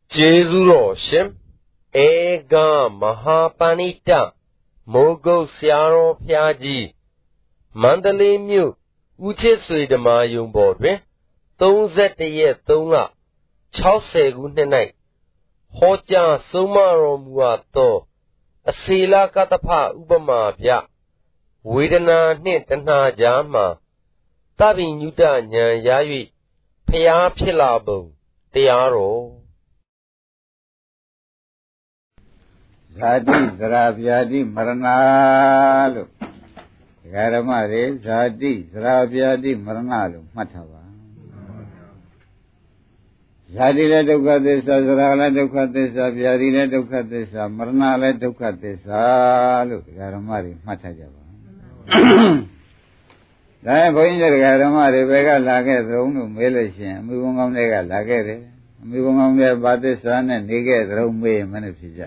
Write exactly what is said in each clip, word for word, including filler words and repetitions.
Jezuro Shim Ega Mahapanita Mogo Siaro Piaji Mandalay Mu Uche Suidama Yumbodwe Tonzet Yet Tonga Chause Gunenai Hoja Sumaro Muato Asila Katapa Ubama Pia Widana Nitana Jama Tabi Nuda Nyan Yayi Pia Pilabo Tiaro Zadi Zarabiadi Maranalu Garamare Zadi Zarabiadi Maranalu Matava Zadi le Dukatesa Zarala Dukatesa Biadi le Dukatesa Marana le Dukatesa Look Garamari Matajava Then going to Garamari Vega Lage Rome Melishan Muvung Nega Lagere Mivung Badisan and Nigga Rome Manifija.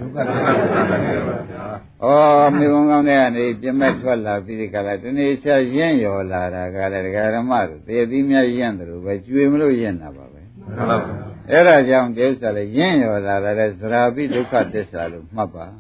Oh, Mivung and Jametwala Pidicala, and it's a yen yola, Garamar, the Adimia Yandru, but you will yen above. Era young days are a yen yola, as Rabi Ducat Desalu, Mapa.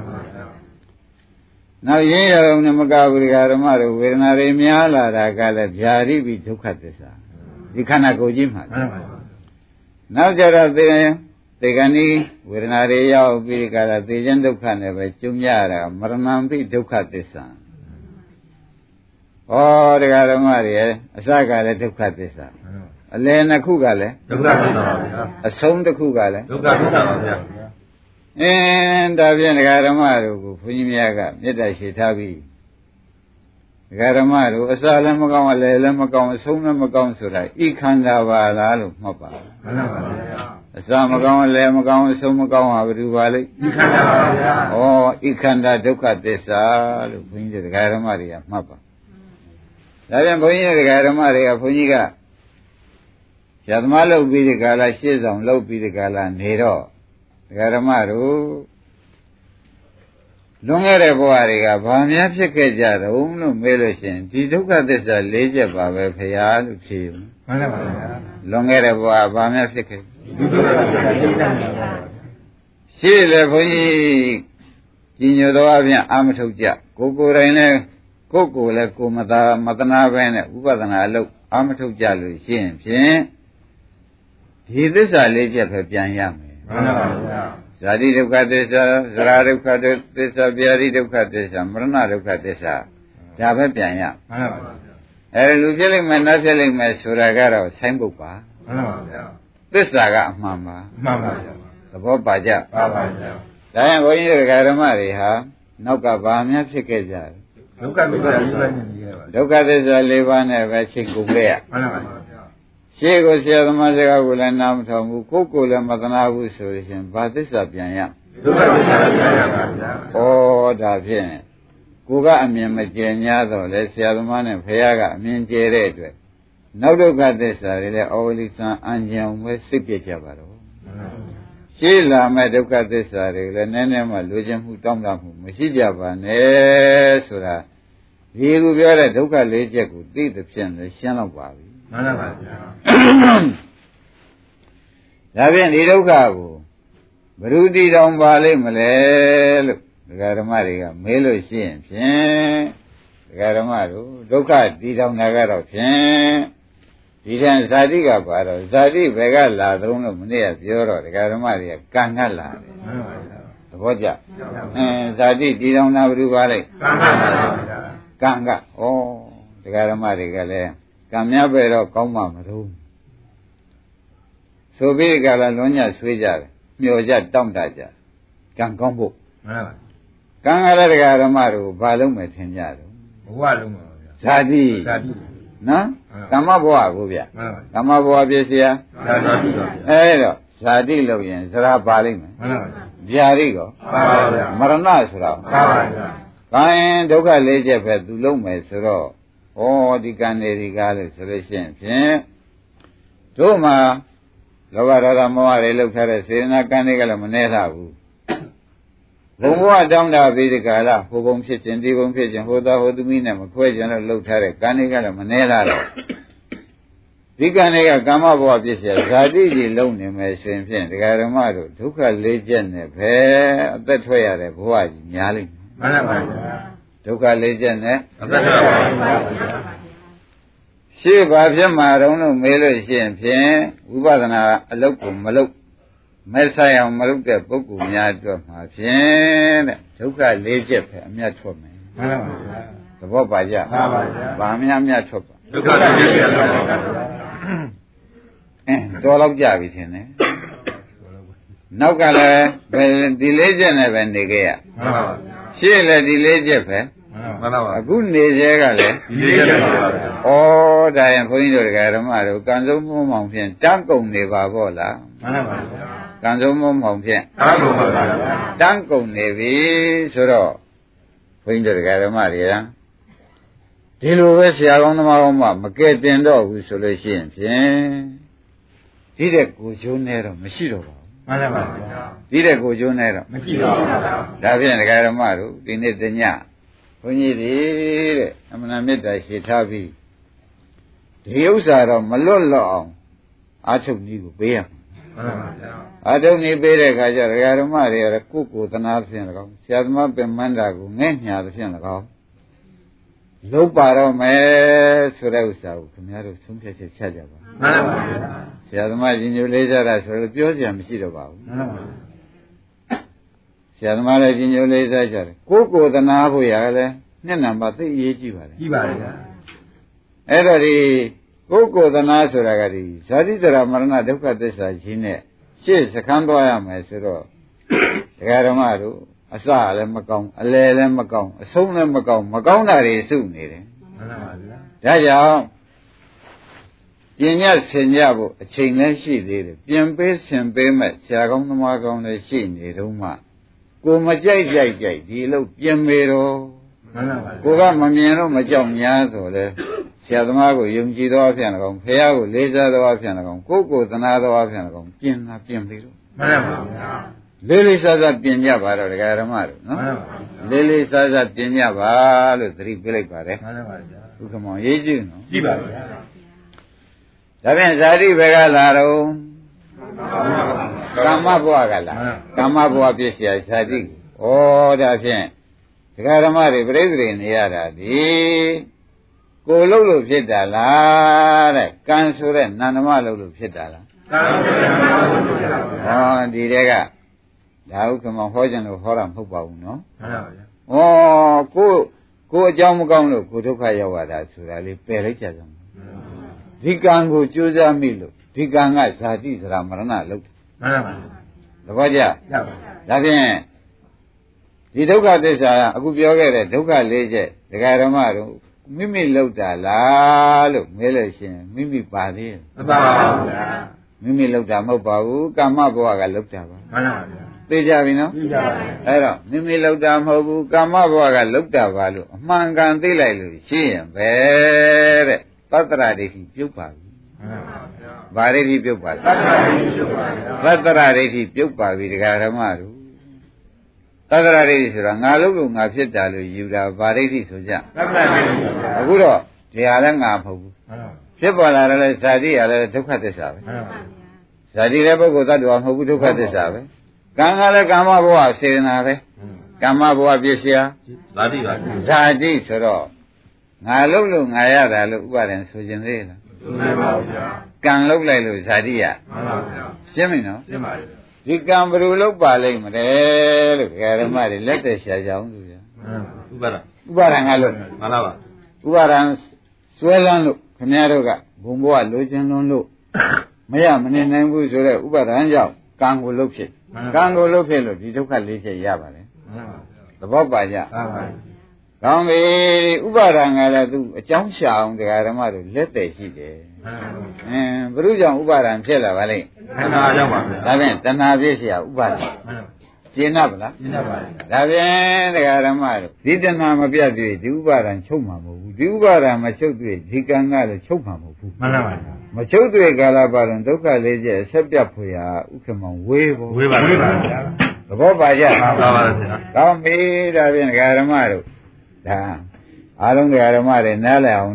Now yen Namagavi Garamar, when I remiala, Gala Jari be Ducatesa. You cannot go Jim. Now Jara the Gani, Virinarea of Viricala, the Jendukane, Jumyara, Maranampi Dukatisa. Oh, the Garamari, a saga Dukatisa. A Lena Kugale, a son the Kugale, and Davian Garamaru, Funimiaga, Yeda Shitabi. Garamaru, a Salamagam, Lemagam, Sonamagam Sura, Ikandava Lalu Mapa. A Samagam, Lemagam, Somagam, Avivali. Oh, Ikanda Duka Desa, Punja Garamaria Mapa. Then Punja Garamaria Puniga Shadmalo Bidicala, Shizam, Low Bidicala, Nero. Garamaru. Longere Boariga, Bamia Pikaja, Umno Melushin, Tiduka Desa, Leja Baba, Payal, Chim. Longere Boa, Bamia Pika. She left Gino Doavia Amatoja, Coco Rene, Coco, Leco Mata, Matana Vene, Ubadana, Look, Amatoja, Lucien, Pien. He this a Leja Papian. Zadi Dukatesa, Zara Dukatesa, Biari Dukatesa, Marana Dukatesa, Java Pianya. And usually my natural my Suragara, Sambupa. This Saga, Mamma, the Bobaja. Then when you Garamari, ha, Noka Bamia Sikaja. Dukatesa Levana, Vachikubea. She goes here the Mazaga will announce Kuku and Matanabu solution, but this up Yanya. Oh, Davin. Kuga and Yamajanya, let's see the man and Payaga, mean Jere. No look at this, I really always son Anjam with Sipi Chavaro. Sheila, my look at this, I really Nenema, Lujan who told them, Mishijava, Nesura. He will be a Duka Leja could be the Chen, the Shanabavi. Davin Irokabu Brudi Dom Valley Malay Garamariga, Melo Shin, Garamaru, Doka, Didam Nagaro, Didan Zadiga Baro, Zadi Vega Ladrone Munea, Bureau, Garamaria, Kangala, Voja, Zadi Didam Nabru Valley, Kanga, oh, the Garamariga. Kamya Vero Koma Maru. So big Galanonia Swijar, Mioja Domdaja, Gankombo. Kangala Garamaru, Balum at Henyaro. Sadi. No? Kamaboa, Bubia. Kamaboa Besia. Hello, Sadi Lovian, Zara Balim. Viarigo. Maranasra. Kain Doga Leja Pedulome Suro. Oh, the Canary Galley solution. Toma Lovarada Moa looked at a Sena Canigal Moneta. Who down the Vidicala, who won't sit in the won't pitch and who the Hodumina, a question looked at a Canigal Moneta. ဒီကံတွေကကာမဘဝပြည့်စရာဇာတိကြီးလုံးနေမယ်ဆိုရင်ဖြင့်ဒကာဓမ္မတို့ဒုက္ခလေးချက်နဲ့ပဲအသက်ထွက်ရတဲ့ဘဝကြီးများလိမ့်မယ်မှန်ပါဗျာဒုက္ခလေးချက်နဲ့အသက်ထွက်ပါဗျာရှေ့ဘာဖြစ်မှာတုံးလို့မေးလို့ရှိရင်ဖြင့်ဝိပဿနာအလုပ်ကိုမလုပ်မဲဆိုင်အောင်မလုပ်တဲ့ပုဂ္ဂိုလ်များအတွက်မှာဖြင့်တဲ့ဒုက္ခလေးချက်ပဲအမြတ်ထွက်မယ်မှန်ပါဗျာသဘောပါကြမှန်ပါဗျာဘာများအမြတ်ထွက်ပါဒုက္ခလေးချက်ထွက်ပါဗျာအဲတော်တော့ကြပြီထင်တယ်နောက်ကလည်းဒီလေးချက်နဲ့ပဲနေခဲ့ရမှန်ပါဗျာရှေ့လည်းဒီလေးချက်ပဲမှန်ပါပါအခုနေသေးကလည်းဒီလေးချက်ပါဗျာဩဒါရင်ခွင်းတို့ဓမ္မတို့ကံစုံမုံမောင်ဖြင့်တန်းကုန်နေပါဗောလားမှန်ပါဗျာကံစုံမုံမောင်ဖြင့်တန်းကုန်ပါဗျာတန်းကုန်နေပြီဆိုတော့ခွင်းတို့ဓမ္မတွေကဒီလိုပဲဆရာကောင်းသမားကောင်းမှမကဲတင်တော့ဘူးဆိုလို့ရှိရင်ဖြင့်ဒီတဲ့ကိုကျိုးနေတော့မရှိတော့ပါဘူးမှန်ပါဗျာဒီတဲ့ကိုကျိုးနေတော့မရှိတော့ပါဘူးဒါဖြင့်ဒကာဓမ္မတို့ဒီနေ့တညဘုန်းကြီးတွေတဲ့အမှန်မေတ္တာရှိထားပြီးဒီဥစ္စာတော့မလွတ်လော့အောင်အာထုတ်နည်းကိုပေးရမှာမှန်ပါဗျာအာထုတ်နည်းပေးတဲ့အခါကျဒကာဓမ္မတွေကတော့ကိုယ်ကိုယ်သနာဖြင့်၎င်းဆရာသမားပင်မန္တာကိုငဲ့ညာဖြင့်၎င်းလုံးပါတော့မယ်ဆိုတဲ့ဥစ္စာကိုခင်ဗျားတို့ဆုံးဖြတ်ချက်ချကြပါမှန်ပါဗျာဆရာသမားရှင်ညိုလေးစားတာဆိုတော့ပြောကြမရှိတော့ပါဘူးမှန်ပါဗျာဆရာသမားလည်းရှင်ညိုလေးစားကြတယ်ကိုယ်ကိုယ်သနာဖို့ရလည်းနှစ်နံပါတ်သိအရေးကြီးပါတယ်ကြီးပါတယ်ဗျာအဲ့တော့ဒီကိုယ်ကိုယ်သနာဆိုတာကဒီဇာတိတရာမရဏဒုက္ခသစ္စာကြီးနဲ့ရှေ့စခန်းသွားရမယ်ဆိုတော့ဒကာဓမ္မတို့အစလည်းမကောင်းအလယ်လည်းမကောင်းအဆုံးလည်းမကောင်းမကောင်းတာတွေစုနေတယ်မှန်ပါဗျာဒါကြောင့်ပြင်ညဆင်ကြဖို့အချိန်လည်းရှိသေးတယ်ပြင်ပေးဆင်ပေးမဲ့ဆရာကောင်းသမားကောင်းလည်းရှိနေတော့မှကိုမကြိုက်ကြိုက်ကြိုက်ဒီလို့ပြင်မေတော့မှန်ပါဗျာကိုကမမြင်တော့မကြောက်များဆိုလဲဆရာသမားကိုယုံကြည်တော်ဖြင့်၎င်းဖះကိုလေးစားတော်ဖြင့်၎င်းကိုယ့်ကိုယ်သနာတော်ဖြင့်၎င်းပြင်တာပြင်ပြီတော့မှန်ပါဗျာလေးလေးစားစားပြင်ကြပါတော့ဒကာဓမ္မတို့နော်လေးလေးစားစားပြင်ကြပါလို့သတိပေးလိုက်ပါတယ်မှန်ပါဗျာဘုခမောင်ရေးကြည့်နော်ကြည့်ပါဗျာဒါဖြင့်ဇာတိဘက်ကလာတော့ကာမဘဝကလာကာမဘဝပြည့်စရာဇာတိဩဒါဖြင့်ဒကာဓမ္မတွေပြိဿတွေနေရတာဒီကိုလှုပ်လို့ဖြစ်တာလားတဲ့ကံဆိုတဲ့နန္ဒမလှုပ်လို့ဖြစ်တာလားကံဆိုတဲ့နန္ဒမလှုပ်လို့ဖြစ်တာပါဟောဒီတဲကဒါဥက္ကမဟောကြလို့ဟောတာမဟုတ်ပါဘူးနော်မှန်ပါဗျာဩကိုကိုအကြောင်းမကောင်းလို့ကိုဒုက္ခရောက်ရတာဆိုတာလေးပယ်လိုက်ကြစမ်းဒီကံကိုကြိုးစားမိလို့ဒီကံကဇာတိစရာမရဏလုပ်မှန်ပါဗျာသဘောကျမှန်ပါဒါဖြင့်ဒီဒုက္ခသစ္စာကအခုပြောခဲ့တဲ့ဒုက္ခလေးချက်ဒကာဓမ္မတို့မိမိလောက်တာလားလို့မဲလို့ရှိရင်မိမိပါသေးတယ်မပါပါဘူးဗျာမိမိလောက်တာမဟုတ်ပါဘူးကာမဘဝကလောက်တာပါမှန်ပါဗျာသိကြပြီနော်သိကြပါပြီအဲ့တော့မိမိလောက်တာမဟုတ်ဘူးကာမဘဝကလောက်တာပါလို့အမှန်ကန်သိလိုက်လို့ရှိရင်ပဲတဲ့သတ္တရဒိဋ္ဌိပြုတ်ပါပြီမှန်ပါဗျာဘာဒိဋ္ဌိပြုတ်ပါလဲသတ္တရဒိဋ္ဌိပြုတ်ပါဗျာသတ္တရဒိဋ္ဌိပြုတ်ပါပြီဒကာဓမ္မတို့သတ္တရဒိဋ္ဌိဆိုတာငါလို့လို့ငါဖြစ်တာလို့ယူတာဗာဒိဋ္ဌိဆိုကြသတ္တရဒိဋ္ဌိအခုတော့ဒီဟာလည်းငါမဟုတ်ဘူးဖြစ်ပေါ်လာတယ်လည်းဇာတိရလည်းဒုက္ခသစ္စာပဲဇာတိလည်းပုဂ္ဂိုလ်သတ္တဝါမဟုတ်ဘူးဒုက္ခသစ္စာပဲကံကလည်းကာမဘဝစေတနာပဲကာမဘဝပြည့်စရာဇာတိပါဇာတိဆိုတော့ငါလို့လို့ငါရတာလို့ဥပါဒံဆိုခြင်းသေးလားဆိုနိုင်ပါဗျာကံလုတ်လိုက်လို့ဇာတိရမှန်ပါဗျာရှင်းပြီနော်ရှင်းပါပြီဒီကံဘယ်လိုလုပ်ပါလိမ့်မလဲလို့ဓမ္မတွေလက်သက်ရှာကြအောင်လို့ဗျာဥပါဒဥပါဒံကလို့မှန်ပါပါဥပါဒံဆွဲလန်းလို့ခင်ဗျားတို့ကဘုံဘဝလိုချင်လွန်းလို့မရမနေနိုင်ဘူးဆိုတော့ဥပါဒံကြောင့်ကံကိုလုပ်ဖြစ်ကံကိုလုပ်ဖြစ်လို့ဒီဒုက္ခလေးချက်ရပါတယ်သဘောပါကြပါပါကောင်းပြီဥပါဒံကလည်းသူအကြောင်းရှာအောင်ဓမ္မတို့လက်သက်ရှိတယ်အင်းဘုရုကြောင့်ဥပါဒံဖြစ်လာပါလိမ့်တဏှာကြောင့်ပါဗျာဒါဖြင့်တဏှာဖြစ်เสียဥပါဒံကျင့်납ဗလားကျင့်납ပါဗျာဒါဖြင့်တရားဓမ္မတို့ဒီတဏှာမပြတ်သေးဒီဥပါဒံချုပ်မှာမဟုတ်ဘူးဒီဥပါဒံမချုပ်သေးဒီကံကလည်းချုပ်မှာမဟုတ်ဘူးမှန်ပါပါမချုပ်သေးကာလပါရင်ဒုက္ခလေးချက်ဆက်ပြတ်ဖွယ်ရာဥက္ကမောင်ဝေးဖို့ဝေးပါဗျာသဘောပါကြပါပါဗျာကောင်းပြီဒါဖြင့်တရားဓမ္မတို့ဒါအားလုံးတရားဓမ္မတွေနားလည်အောင်လို့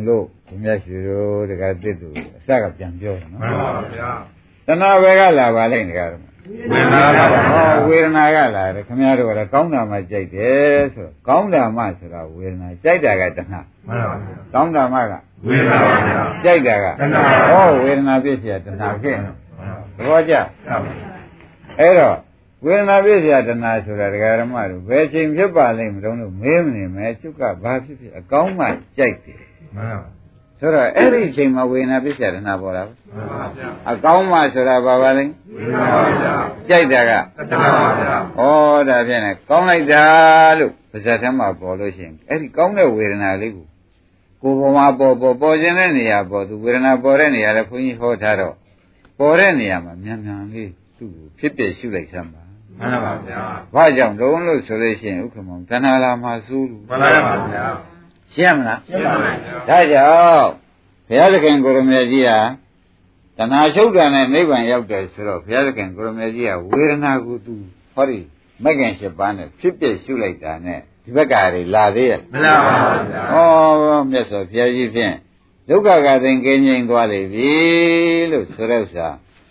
ဒီမြတ်ရှိတို့တကယ်တစ်သူအစကပြန်ပြောတယ်နော်မှန်ပါဗျာတဏှာပဲကလာပါလိမ့်တကယ်တော့ဝေဒနာပါဗျာဝေဒနာကလာတယ်ခင်ဗျားတို့ကလည်းကောင်းတာမှကြိုက်တယ်ဆိုတော့ကောင်းတာမှဆိုတာဝေဒနာကြိုက်တာကတဏှာမှန်ပါဗျာကောင်းတာမှကဝေဒနာပါဗျာကြိုက်တာကတဏှာဟောဝေဒနာပြည့်စရာတဏှာဖြစ်နေသဘောကျဟုတ်ပါအဲ့တော့ဝေဒနာပြည့်စရာတဏှာဆိုတာဒကာရမတို့ဘယ်ချိန်ဖြစ်ပါလိမ့်မလို့လို့မေးမနေမယ်ကျုပ်ကဘာဖြစ်ဖြစ်အကောင်းမှကြိုက်တယ်မှန်ပါဆိုတော့အဲ့ဒီအချိန်မှာဝေဒနာပြည့်စရာတဏှာပေါ်လာဘူးမှန်ပါဗျာအကောင်းမှဆိုတာဘာပါလိမ့်ဝေဒနာပါဗျာကြိုက်တာကတဏှာပါဗျာဩဒါဖြင့်ကောင်းလိုက်တာလို့ပါဇက်ထဲမှာပေါ်လို့ရှိရင်အဲ့ဒီကောင်းတဲ့ဝေဒနာလေးကိုကိုယ်ပေါ်မှာပေါ်ပေါ်ပေါ်ခြင်းတဲ့နေရာပေါ်သူဝေဒနာပေါ်တဲ့နေရာလဲဘုန်းကြီးဟောထားတော့ပေါ်တဲ့နေရာမှာမြန်မြန်လေးသူ့ကိုဖြစ်ပြရှုလိုက်စမ်းပါမှန်ပါဗျာဘာကြောင့်လုံးလို့ဆိုလို့ရှိရင်ဥက္ကမောင်တဏှာလာမှာစိုးလို့မှန်ပါဗျာရှင်းမလားရှင်းပါဗျာဒါကြောင့်ဘုရားသခင်ကိုရမေကြီးဟာတဏှာချုပ်တာနဲ့နိဗ္ဗာန်ရောက်တယ်ဆိုတော့ဘုရားသခင်ကိုရမေကြီးကဝေဒနာကိုသူဟောဒီမဂ္ဂင်၈ပါးနဲ့ဖြစ်ပြရှုလိုက်တာနဲ့ဒီဘက်ကတွေလာသေးရဲ့မလားပါဗျာဩမြတ်စွာဘုရားကြီးဖြင့်ဒုက္ခကသိင်ကင်းငြိမ်းသွားလေပြီလို့ဆိုတဲ့ဥစ္စာ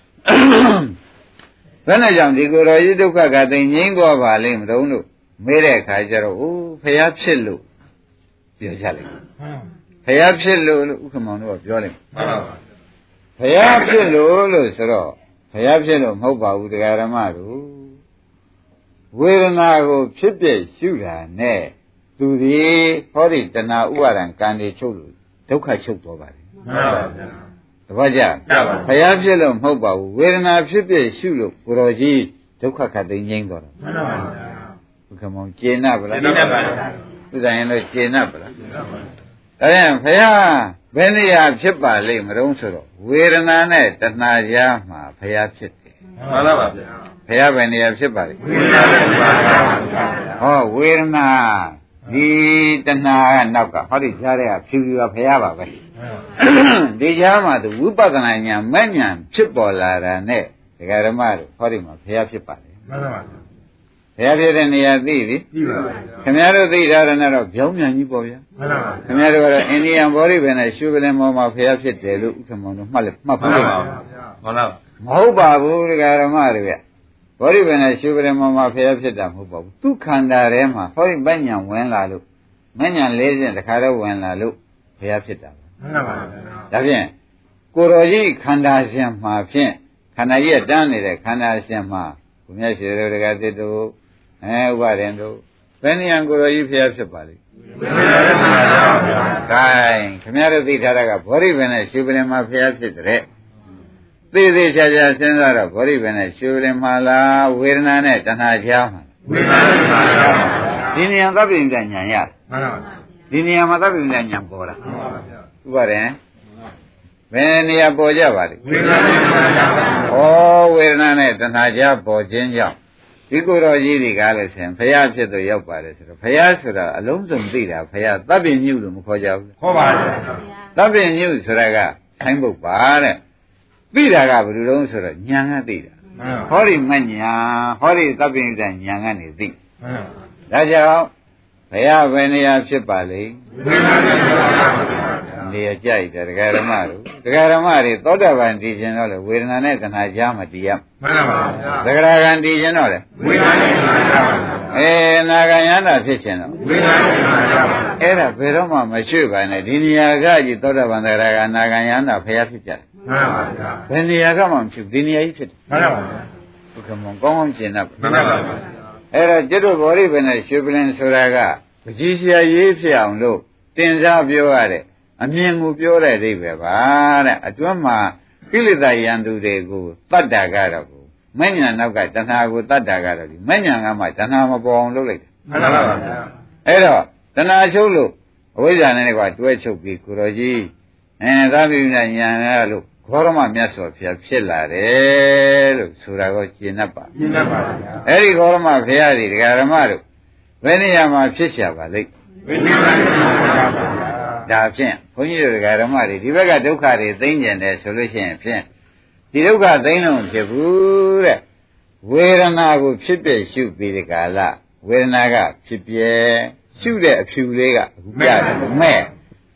ဘယ်နဲ့ကြောင့်ဒီကိုယ်တော်ကြီးဒုက္ခကသိင်ငြိမ်းသွားပါလိမ့်မလို့လို့မေးတဲ့အခါကျတော့အိုးဘုရားဖြစ်လို့ပြောကြလိုက်ဘုရားဖြစ်လို့လို့ဥက္ကမောင်တို့ကပြောလိုက်မှန်ပါဗျာဘုရားဖြစ်လို့လို့ဆိုတော့ဘုရားဖြစ်လို့မဟုတ်ပါဘူးတရားဓမ္မတို့ဝေဒနာကိုဖြစ်ပြရှုတာနဲ့သူဒီဟောဒီတဏှာဥပါဒံကံတွေချုပ်လို့ဒုက္ခချုပ်သွားပါတယ်မှန်ပါဗျာတပည့်ကြမှန်ပါဘုရားဖြစ်လို့မဟုတ်ပါဘူးဝေဒနာဖြစ်ပြရှုလို့ကိုတော်ကြီးဒုက္ခခတ်သိမ်းငြိမ်းသွားတယ်မှန်ပါဗျာဘုခမောင်ကျေနပ်ဗလားရှင်းပါဗျာသူဆိုင်ရင်လို့ကျေနပ်ဗလားရှင်းပါဗျာဒါရင်ဘုရားဘယ်နေရာဖြစ်ပါလိမ့်မလို့ဆိုတော့ဝေဒနာနဲ့တဏှာကြားမှာဘုရားဖြစ်တယ်မှန်ပါဗျာဘုရားဘယ်နေရာဖြစ်ပါလိမ့်ဝေဒနာပါဗျာဟောဝေဒနာဒီတဏှာကနောက်ကဟောဒီကြားတဲ့ကဖြူဖြူကဘုရားပါပဲဒီကြားမှာသူဝိပဿနာဉာဏ်မဲ့ဉာဏ်ဖြစ်ပေါ်လာတာနဲ့ဒကာဓမ္မတို့ဟောဒီမှာဘုရားဖြစ်ပါလေမှန်ပါဗျာဘုရားဖြစ်တဲ့နေရာသိပြီကြည့်ပါဗျာခင်ဗျားတို့သိထားတယ်နဲ့တော့ပြောင်းပြန်ကြီးပေါ့ဗျာမှန်ပါဗျာခင်ဗျားတို့ကတော့အိန္ဒိယဘောဓိပင်နဲ့ရှုပလင်မောမှာဘုရားဖြစ်တယ်လို့ဥက္ကမောင်တို့မှတ်လက်မှတ်မှန်ဖို့ပါလို့ဗျာမှန်ပါမဟုတ်ပါဘူးဒကာဓမ္မတွေဗျဘောဓိပင်နဲ့ရှုပလင်မောမှာဘုရားဖြစ်တာမဟုတ်ပါဘူးသူခန္ဓာထဲမှာဟောဒီပညာဝင်လာလို့မညာလေးစဉ်တခါတော့ဝင်လာလို့ဘုရားဖြစ်တာပါမှန်ပါဗျာဒါဖြင့်ကိုယ်တော်ကြီးခန္ဓာရှင်မှာဖြင့်ခန္ဓာကြီးကတန်းနေတဲ့ခန္ဓာရှင်မှာဘုရားရှင်တို့တကတိတို့အဲဥပါရင်တို့ဘယ်နေရာကိုယ်တော်ကြီးဘုရားဖြစ်ပါလိမ့်ဝေဒနာပါဗျာဂိုင်းခင်ဗျားတို့သိထားတာကဘောဓိပင်နဲ့ရှုပလင်မှာဘုရားဖြစ်တဲ့သိသေးချာချာစဉ်းစားတော့ဘောဓိပင်နဲ့ရှုပလင်မှာလားဝေဒနာနဲ့တဏှာကြားမှာဝေဒနာပါဗျာဒီနေရာသဗ္ဗညဉာဏ်ရမှန်ပါဗျာဒီနေရာမှာသဗ္ဗညဉာဏ်ပေါ်လာမှန်ပါဗျာဥပါရင်ဘယ်နေရာပေါ်ကြပါလိမ့်ဝေဒနာပါဗျာဩဝေဒနာနဲ့တဏှာကြားပေါ်ခြင်းကြောင့်ဒီကိုယ်တော်ကြီးတွေကလည်းဆင်ဘုရားဖြစ်သူရောက်ပါလေဆိုတော့ဘုရားဆိုတာအလုံးစုံသိတာဘုရားသဗ္ဗညုလို့မခေါ်ကြဘူးဟောပါဗျာသဗ္ဗညုဆိုတာကဆိုင်းပုတ်ပါတဲ့သိတာကဘယ်လိုလုံးဆိုတော့ဉာဏ်ကသိတာမှန်ပါဟောဒီမညာဟောဒီသဗ္ဗညုတဉာဏ်ကနေသိမှန်ပါဒါကြောင့်ဘုရားဘယ်နေရာဖြစ်ပါလိမ့်ဝေဒနာပါဗျာနေရာကြိုက်တယ်ဒကာရမတို့ဒကာရမတွေသောတာပန်တည်ခြင်းတော့လေဝေဒနာနဲ့တဏှာကြားမှာတည်ရမှန်ပါဗျာသဂရဂံတည်ခြင်းတော့လေဝေဒနာပါဗျာအဲနာဂယန္တာဖြစ်ခြင်းတော့ဝေဒနာပါဗျာအဲ့ဒါဘယ်တော့မှမရွှေ့ပါနဲ့ဒီနေရာကကြီးသောတာပန်သဂရဂံနာဂယန္တာဖျားဖြစ်ကြတယ်မှန်ပါဗျာဘယ်နေရာကမှမဖြစ်ဒီနေရာကြီးဖြစ်တယ်မှန်ပါဗျာဘုကမောကောင်းကောင်းကျင်တတ်မှန်ပါဗျာအဲ့တော့ကျွတ်တို့ဘောဓိပင်နဲ့ရွှေပလင်ဆိုတာကပကြီးဆရာရေးဖြစ်အောင်လို့တင်စားပြောရတဲ့အမြင်ကိုပြောတဲ့အိဗယ်ပါတဲ့အတွင်းမှာကိလေသာယံသူတွေကိုတတ်တာကတော့ကိုမဉ္ဇဏ်နောက်ကတဏှာကိုတတ်တာကတော့ဒီမဉ္ဇဏ်ကမှတဏှာမပေါ်အောင်လုပ်လိုက်တယ်မှန်ပါဗျာအဲ့တော့တဏှာချုပ်လို့အဝိဇ္ဇာနဲ့ကွာတွဲချုပ်ပြီးကိုတော်ကြီးအဲသာပိဉာဏ်ဉာဏ်ရလို့ခေါရမမြတ်စွာဘုရားဖြစ်လာတယ်လို့ဆိုတာကိုရှင်းတတ်ပါရှင်းတတ်ပါဗျာအဲ့ဒီခေါရမဘုရားတွေဒကာဓမ္မတို့ဘယ်နေရာမှာဖြစ်ရှာပါလိမ့်ဝေဒနာပါဗျာဒါဖြင့်ဘုန်းကြီးတို့ဒကာဓမ္မတွေဒီဘက်ကဒုက္ခတွေသိမ့်ကျင်တယ်ဆိုလို့ရှိရင်ဖြင့်ဒီဒုက္ခသိမ့်လို့မဖြစ်ဘူးတဲ့ဝေဒနာကိုဖြစ်ပြရှုပြီးဒီကာလဝေဒနာကဖြစ်ပြရှုတဲ့အဖြူလေးကအခုပြတယ်မဲ့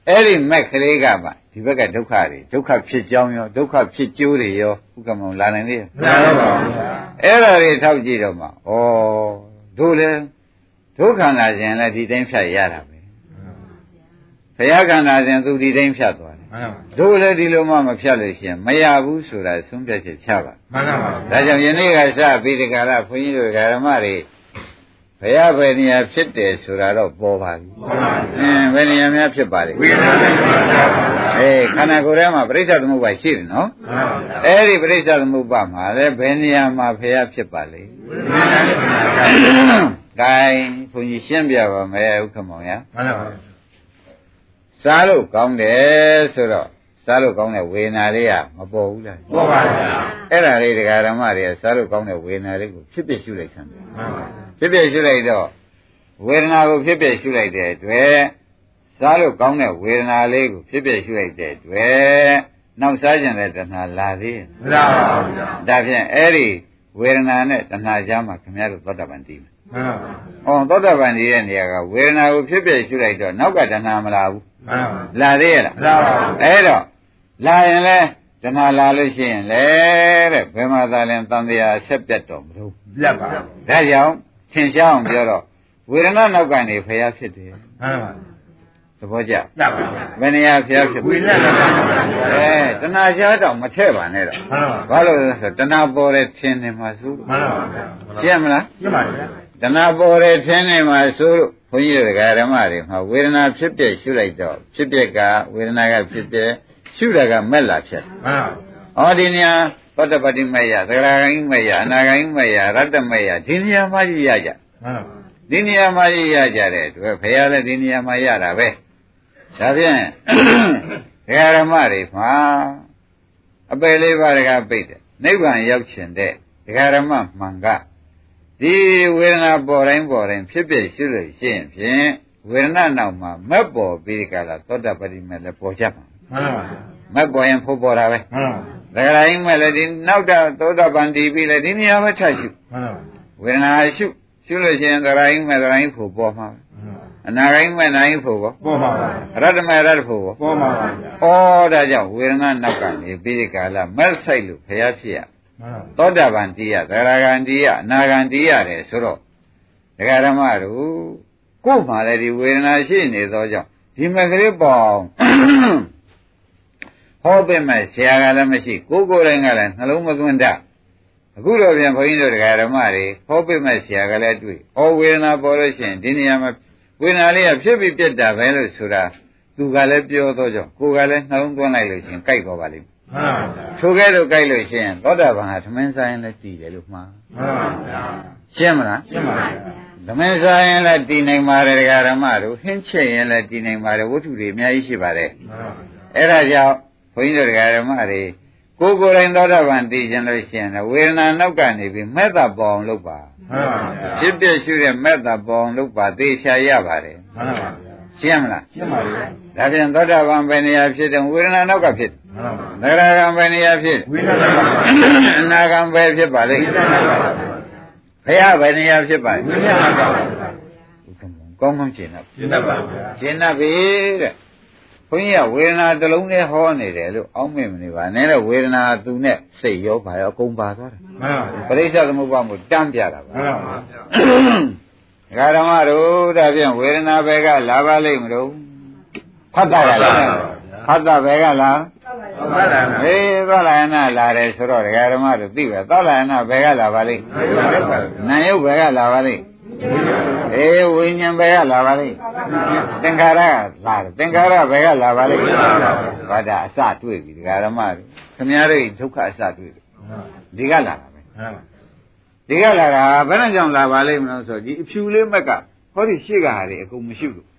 အဲ့ဒီမက်ကလေးကမှဒီဘက်ကဒုက္ခတွေဒုက္ခဖြစ်ကြောင်းရောဒုက္ခဖြစ်ကျိုးတွေရောဥက္ကမောလာနိုင်သေးရဲ့မလာတော့ပါဘူးအဲ့ဒါတွေထောက်ကြည့်တော့မှဩတို့လည်းဒုက္ခနာခြင်းလည်းဒီတိုင်းဖြတ်ရတာပဲဘုရားခန္ဓာခြင်းသူဒီတိုင်းဖြတ်သွားတယ်တို့လည်းဒီလိုမှမဖြတ်လို့ရှိရင်မရဘူးဆိုတာဆုံးဖြတ်ချက်ချပါမှန်ပါပါဒါကြောင့်ယနေ့ကစပြီးဒီကလာဘုန်းကြီးတို့ဓမ္မတွေဘုရားဘယ်နေရာဖြစ်တယ်ဆိုတာတော့ပေါ်ပါပြီအင်းဘယ်နေရာများဖြစ်ပါလဲဝိညာဉ်အေးခန္ဓာကိုယ်ထဲမှာပြိဿသမုပ္ပါရှိတယ်နော်အဲ့ဒီပြိဿသမုပ္ပါမှာလည်းဘယ်နေရာမှာဘုရားဖြစ်ပါလဲဂိုင်းဘုန်းကြီးရှင်းပြပါမယ်ဥက္ကမောင်ရမှန်ပါပါစားလို့ကောင်းတယ်ဆိုတော့စားလို့ကောင်းတဲ့ဝေဒနာလေးကမပေါ်ဘူးလားပေါ်ပါဗျာအဲ့ဒါလေးတရားဓမ္မတွေကစားလို့ကောင်းတဲ့ဝေဒနာလေးကိုဖြစ်ဖြစ်ရှုလိုက်ဆံတယ်မှန်ပါဖြစ်ဖြစ်ရှုလိုက်တော့ဝေဒနာကိုဖြစ်ဖြစ်ရှုလိုက်တဲ့အတွက်စားလို့ကောင်းတဲ့ဝေဒနာလေးကိုဖြစ်ဖြစ်ရှုလိုက်တဲ့အတွက်နောက်စားကြတဲ့တဏှာလာသေးရဲ့မလာပါဘူးဗျာဒါဖြင့်အဲ့ဒီဝေဒနာနဲ့တဏှာကြားမှာခင်ဗျားတို့သောတာပန်တည်မယ်မှန်ပါပါဟောသောတာပန်တည်တဲ့နေရာကဝေဒနာကိုဖြစ်ဖြစ်ရှုလိုက်တော့နောက်ကတဏှာမလာဘူးမှန်ပါလာသေးရဲ့လားမလာပါဘူးအဲ့တော့လာရင်လဲတဏှာလာလို့ရှိရင်လေတဲ့ဘယ်မှာသာလဲတန်တရားဆက်ပြတ်တော့မလို့ပြတ်ပါဒါကြောင့်သင်ရှားအောင်ပြောတော့ဝေဒနာနောက်ကနေဖျားဖြစ်တယ်မှန်ပါသဘောကျပြတ်ပါဘယ်နေရာဖျားဖြစ်ဝေဒနာအဲတဏှာရှားတော့မထည့်ပါနဲ့တော့မှန်ပါဘာလို့လဲဆိုတဏှာပေါ်တဲ့သင်နေမှာစိုးမှန်ပါရှင်းမလားရှင်းပါပြီတဏှာပေါ်တဲ့သင်နေမှာစိုးလို့ဘုန်းကြီးတို့ဓမ္မတွေမှာဝေဒနာဖြစ်ပြရှုလိုက်တော့ဖြစ်ပြကဝေဒနာကဖြစ်ပြရှုတာကမက်လာဖြစ်မှန်ပါဩဒီနေရာပတ္တပတိမယသဂရဂိမယအနာဂိမယရတ္တမယဒီနေရာမှာကြီးရကြမှန်ပါဒီနေရာမှာကြီးရကြတဲ့အတွက်ဘုရားလည်းဒီနေရာမှာရတာပဲဒါဖြင့်ဓမ္မတွေမှာအပယ်လေးပါးကပိတ်တယ်နိဗ္ဗာန်ရောက်ချင်တဲ့ဓမ္မမှန်ကဒီဝေဒနာပေါ်တိုင်းပေါ်တိုင်းဖြစ်ဖြစ်ရှိလို့ရှိရင်ဖြင့်ဝေဒနာနောက်မှာမက်ပေါ်ပြီးကြလားသောတာပတိမဲ့လည်းပေါ်ကြမှာမှန်ပါပါမက်ပေါ်ရင်ဖို့ပေါ်တာပဲမှန်ပါဒါကြရင်မဲ့လည်းဒီနောက်တာသောတာပန်တည်ပြီးလည်းဒီနေရာပဲထရှုမှန်ပါဝေဒနာရှုရှုလို့ရှိရင်ဒါကြရင်မဲ့ဒါကြရင်ဖို့ပေါ်မှာအနာဂိမဲ့နိုင်ဖို့ပေါ်ပေါ်ပါပါရတ္တမဲ့ရတ္တဖို့ပေါ်ပေါ်ပါပါဩဒါကြောင့်ဝေဒနာနောက်ကနေပြီးကြလားမက်ဆိုင်လို့ဖျားဖြစ်ရသောတာပန်တည်ရသရဂံတည်ရအနာဂံတည်ရတယ်ဆိုတော့ဒကာဓမ္မတို့ကိုယ်မှလည်းဒီဝေဒနာရှိနေသောကြောင့်ဒီမကလေးပေါင်းဟောပေးမဲ့ဆရာကလည်းမရှိကိုယ်ကိုယ်တိုင်ကလည်းနှလုံးမသွင်းတတ်အခုတော့ပြန်ဘုန်းကြီးတို့ဒကာဓမ္မတွေဟောပေးမဲ့ဆရာကလည်းတွေ့ဩဝေဒနာပေါ်လို့ရှိရင်ဒီနေရာမှာဝေဒနာလေးကဖြစ်ပြီးပြတ်တာပဲလို့ဆိုတာသူကလည်းပြောသောကြောင့်ကိုယ်ကလည်းနှလုံးသွင်းလိုက်လို့ရှိရင်ကြိုက်တော့ပါလိမ့်မှန်ပါဗျာထိုကဲ့သို့ကြိုက်လို့ရှိရင်သောတာပန်ဟာသမင်းဆိုင်လည်းတည်တယ်လို့မှားမှန်ပါဗျာရှင်းမလားရှင်းပါဗျာသမင်းဆိုင်ရင်လည်းတည်နိုင်ပါတယ်ဓမ္မတို့ဟင်းချက်ရင်လည်းတည်နိုင်ပါတယ်ဝတ္ထုတွေအများကြီးရှိပါတယ်မှန်ပါဗျာအဲ့ဒါကြောင့်ဘုန်းကြီးတို့ဓမ္မတွေကိုယ်ကိုယ်တိုင်သောတာပန်တည်ခြင်းလို့ရှိရင်ဝေဒနာနောက်ကနေပြီးမဲ့တာပေါအောင်လုပ်ပါမှန်ပါဗျာဖြစ်ပြရှုတဲ့မဲ့တာပေါအောင်လုပ်ပါသေချာရပါတယ်မှန်ပါဗျာရှင်းမလားရှင်းပါပြီဒါပြန်သောတာပန်ဘယ်နေရာဖြစ်တယ်ဝေဒနာနောက်ကဖြစ်မှန်ပါသရဂံဘယ်နေရာဖြစ်ဝေဒနာနောက်ကအနာဂံဘယ်ဖြစ်ပါလိမ့်ဘုရားဘယ်နေရာဖြစ်ပါလဲဝေဒနာနောက်ကကောင်းကောင်းရှင်းတတ်ရှင်းတတ်ပါဗျာရှင်းတတ်ပြီတဲ့ဘုန်းကြီးကဝေဒနာတစ်လုံးနဲ့ဟောနေတယ်လို့အောက်မေ့မနေပါနဲ့တဲ့ဝေဒနာသူနဲ့စိတ်ရောပါရောအကုန်ပါသွားတယ်မှန်ပါပရိစ္ဆေသမုပ္ပါကိုတန်းပြတာပါမှန်ပါဗျာဓမ္မတို့ဒါဖြင့်ဝေဒနာဘယ်ကလာပါလိမ့်မလို့ဖတ်တာကလားဖတ်တာဘယ်ကလားဖတ်တာဟေးသောလာယနာလာတယ်ဆိုတော့ဓမ္မတို့သိပဲသောလာယနာဘယ်ကလာပါလိမ့်နာယုတ်ဘယ်ကလာပါလိမ့်အေးဝိညာဉ်ဘယ်ကလာပါလိမ့်သင်္ခါရလာတယ်သင်္ခါရဘယ်ကလာပါလိမ့်ဘာဒါအစတွေ့ပြီဓမ္မတို့ခင်ဗျားတို့ဒုက္ခအစတွေ့ပြီဒီကလာတာပဲဒီကလာတာဘယ်နဲ့ကြောင့်လာပါလိမ့်မလို့ဆိုဒီအဖြူလေးမက်ကဟောဒီရှေ့ကဟာတွေအကုန်မရှိလို့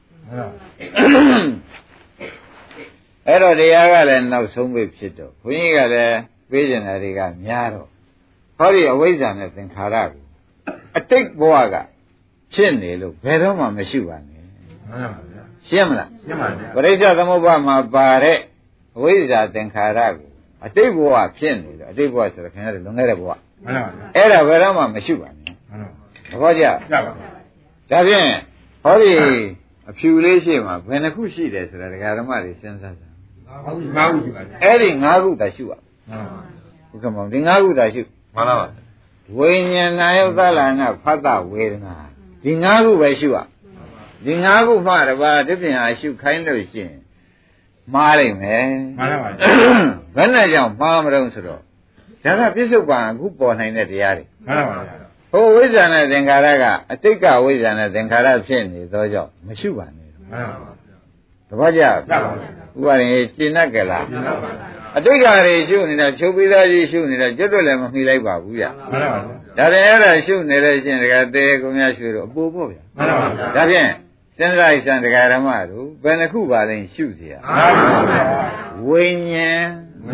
အဲ့တော့တရားကလည်းနောက်ဆုံးပဲဖြစ်တော့ဘုန်းကြီးကလည်းပေးကျင်တာတွေကများတော့ဟောဒီအဝိဇ္ဇာနဲ့သင်္ခါရကိုအတိတ်ဘဝကဖြစ်နေလို့ဘယ်တော့မှမရှိပါနဲ့မှန်ပါဗျာရှင်းမလားရှင်းပါဗျာပရိစ္ဆေသမုပ္ပါမှာပါတဲ့အဝိဇ္ဇာသင်္ခါရကိုအတိတ်ဘဝဖြစ်နေလို့အတိတ်ဘဝဆိုတော့ခင်ဗျားတို့လွန်ခဲ့တဲ့ဘဝမှန်ပါဗျာအဲ့ဒါဘယ်တော့မှမရှိပါနဲ့မှန်ပါသဘောကျကြပါဗျာဒါဖြင့်ဟောဒီအဖြူလေးရှိမှဘယ်နှခုရှိတယ်ဆိုတာဒကာဓမ္မတွေစဉ်းစားကြဟုတ်ပြီငါးခုရှိပါအဲ့ဒီငါးခုသာရှုရဟုတ်ကဲ့မောင်ဒီငါးခုသာရှုမှန်ပါပါဝိညာဏ်နာယုသလနာဖတ်တဝေဒနာဒီငါးခုပဲရှုရဒီငါးခုမှတပါးတပြင်းအားရှုခိုင်းလို့ရှိရင်မှားလိုက်မယ်မှန်ပါပါဘယ်နဲ့ကြောင့်မှားမလို့ဆိုတော့ဒါကပြစ္ဆုတ်ပံအခုပေါ်နိုင်တဲ့တရားတွေမှန်ပါပါဟိုဝိဇ္ဇာနဲ့သင်္ခါရကအတိတ်ကဝိဇ္ဇာနဲ့သင်္ခါရဖြစ်နေသောကြောင့်မရှုပါနဲ့မှန်ပါပါတပည့်ကြမှန်ပါပါဥပါရင်ရှင်းတတ်ကြလားရှင်းပါပါအတိတ်ကတွေရှုနေတာချုပ်ပြီးသားကြီးရှုနေတာကျွတ်တွက်လည်းမမှီလိုက်ပါဘူးဗျမှန်ပါပါဒါရင်အဲ့ဒါရှုနေလို့ရှိရင်တကယ်သေးကုန်များရှုတော့အပူပေါ့ဗျမှန်ပါပါဒါဖြင့်စဉ်းစားရစံဒကာဓမ္မတို့ဘယ်နှခုပါလဲရှုเสียမှန်ပါပါဝိညာဉ်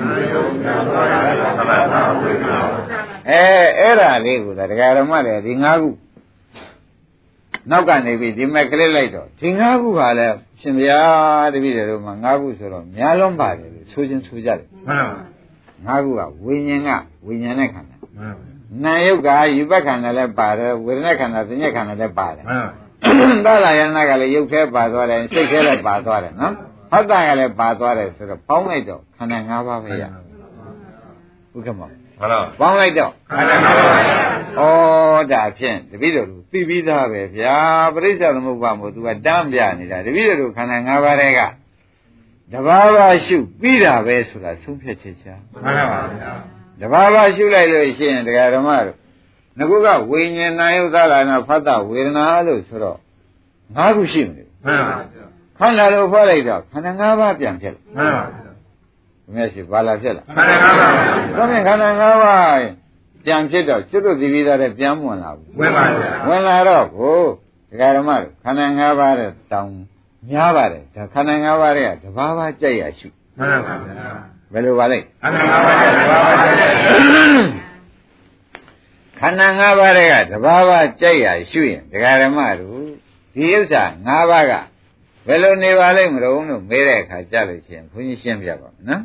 အဲအဲ့ဒါလေးကိုဒကာဓမ္မတွေဒီ၅ခုနောက်ကနေပြီးဒီမဲ့ကလစ်လိုက်တော့ဒီ၅ခုဟာလဲရှင်ဗျာတပည့်တွေတို့မှာ၅ခုဆိုတော့များလုံးပါတယ်လို့ဆိုချင်းဆိုကြတယ်မှန်ပါ၅ခုကဝိညာဉ်ကဝိညာဉ်နဲ့ခန္ဓာမှန်ပါနာယုတ်ကယူပခန္ဓာလည်းပါတယ်ဝေဒနာခန္ဓာသညက်ခန္ဓာလည်းပါတယ်မှန်ပါသလာယနာကလည်းရုပ်ထဲပါသွားတယ်စိတ်ထဲလည်းပါသွားတယ်နော်ဟတ္တကလည်းပါသွားတယ်ဆိုတော့ပေါင်းလိုက်တော့ခန္ဓာ၅ပါးပဲရဟုတ်ကဲ့မဟုတ်လားပေါင်းလိုက်တော့ခန္ဓာ၅ပါးပါဩဒါဖြင့်တပည့်တော်တို့သိပြီးသားပဲဗျာပရိစ္ဆေသမုပ္ပါမို့သူကတမ်းပြနေတာတပည့်တော်တို့ခန္ဓာ၅ပါးတွေကတဘာဝရှုပြီးတာပဲဆိုတာဆုံးဖြတ်ချက်ချာမှန်ပါပါဗျာတဘာဝရှုလိုက်လို့ရှိရင်တရားဓမ္မတို့ငါကဝိညာဉ်နာယုသလာနာဖတ်တဝေဒနာလို့ဆိုတော့၅ခုရှိမလို့မှန်ပါဗျာခန္ဓာလို့ဖွဲ့လိုက်တော့ခန္ဓာ၅ပါးပြန်ဖြစ်လာမှန်ပါဗျာဘယ်ရှိဘာလာဖြစ်လာခန္ဓာ၅ပါးဒါဖြင့်ခန္ဓာ၅ပါးပြန်ဖြစ်တော့ကျွတ်တို့ဒီပြီးသားတဲ့ပြန်မဝင်လာဘူးဝင်ပါဗျာဝင်လာတော့ကိုဒကာဓမ္မတို့ခန္ဓာ၅ပါးတဲ့တောင်းများပါတယ်ဒါခန္ဓာ၅ပါးတွေကတဘာဝကြိုက်ရရှုမှန်ပါဗျာဘယ်လိုပါလဲခန္ဓာ၅ပါးကတဘာဝကြိုက်ရခန္ဓာ၅ပါးတွေကတဘာဝကြိုက်ရရှုရင်ဒကာဓမ္မတို့ဒီဥစ္စာ၅ပါးကဘယ်လိုနေပါလိမ့်မလို့လို့မေးတဲ့အခါကြားလို့ရှိရင်ဘုန်းကြီးရှင်းပြပါမယ်နော်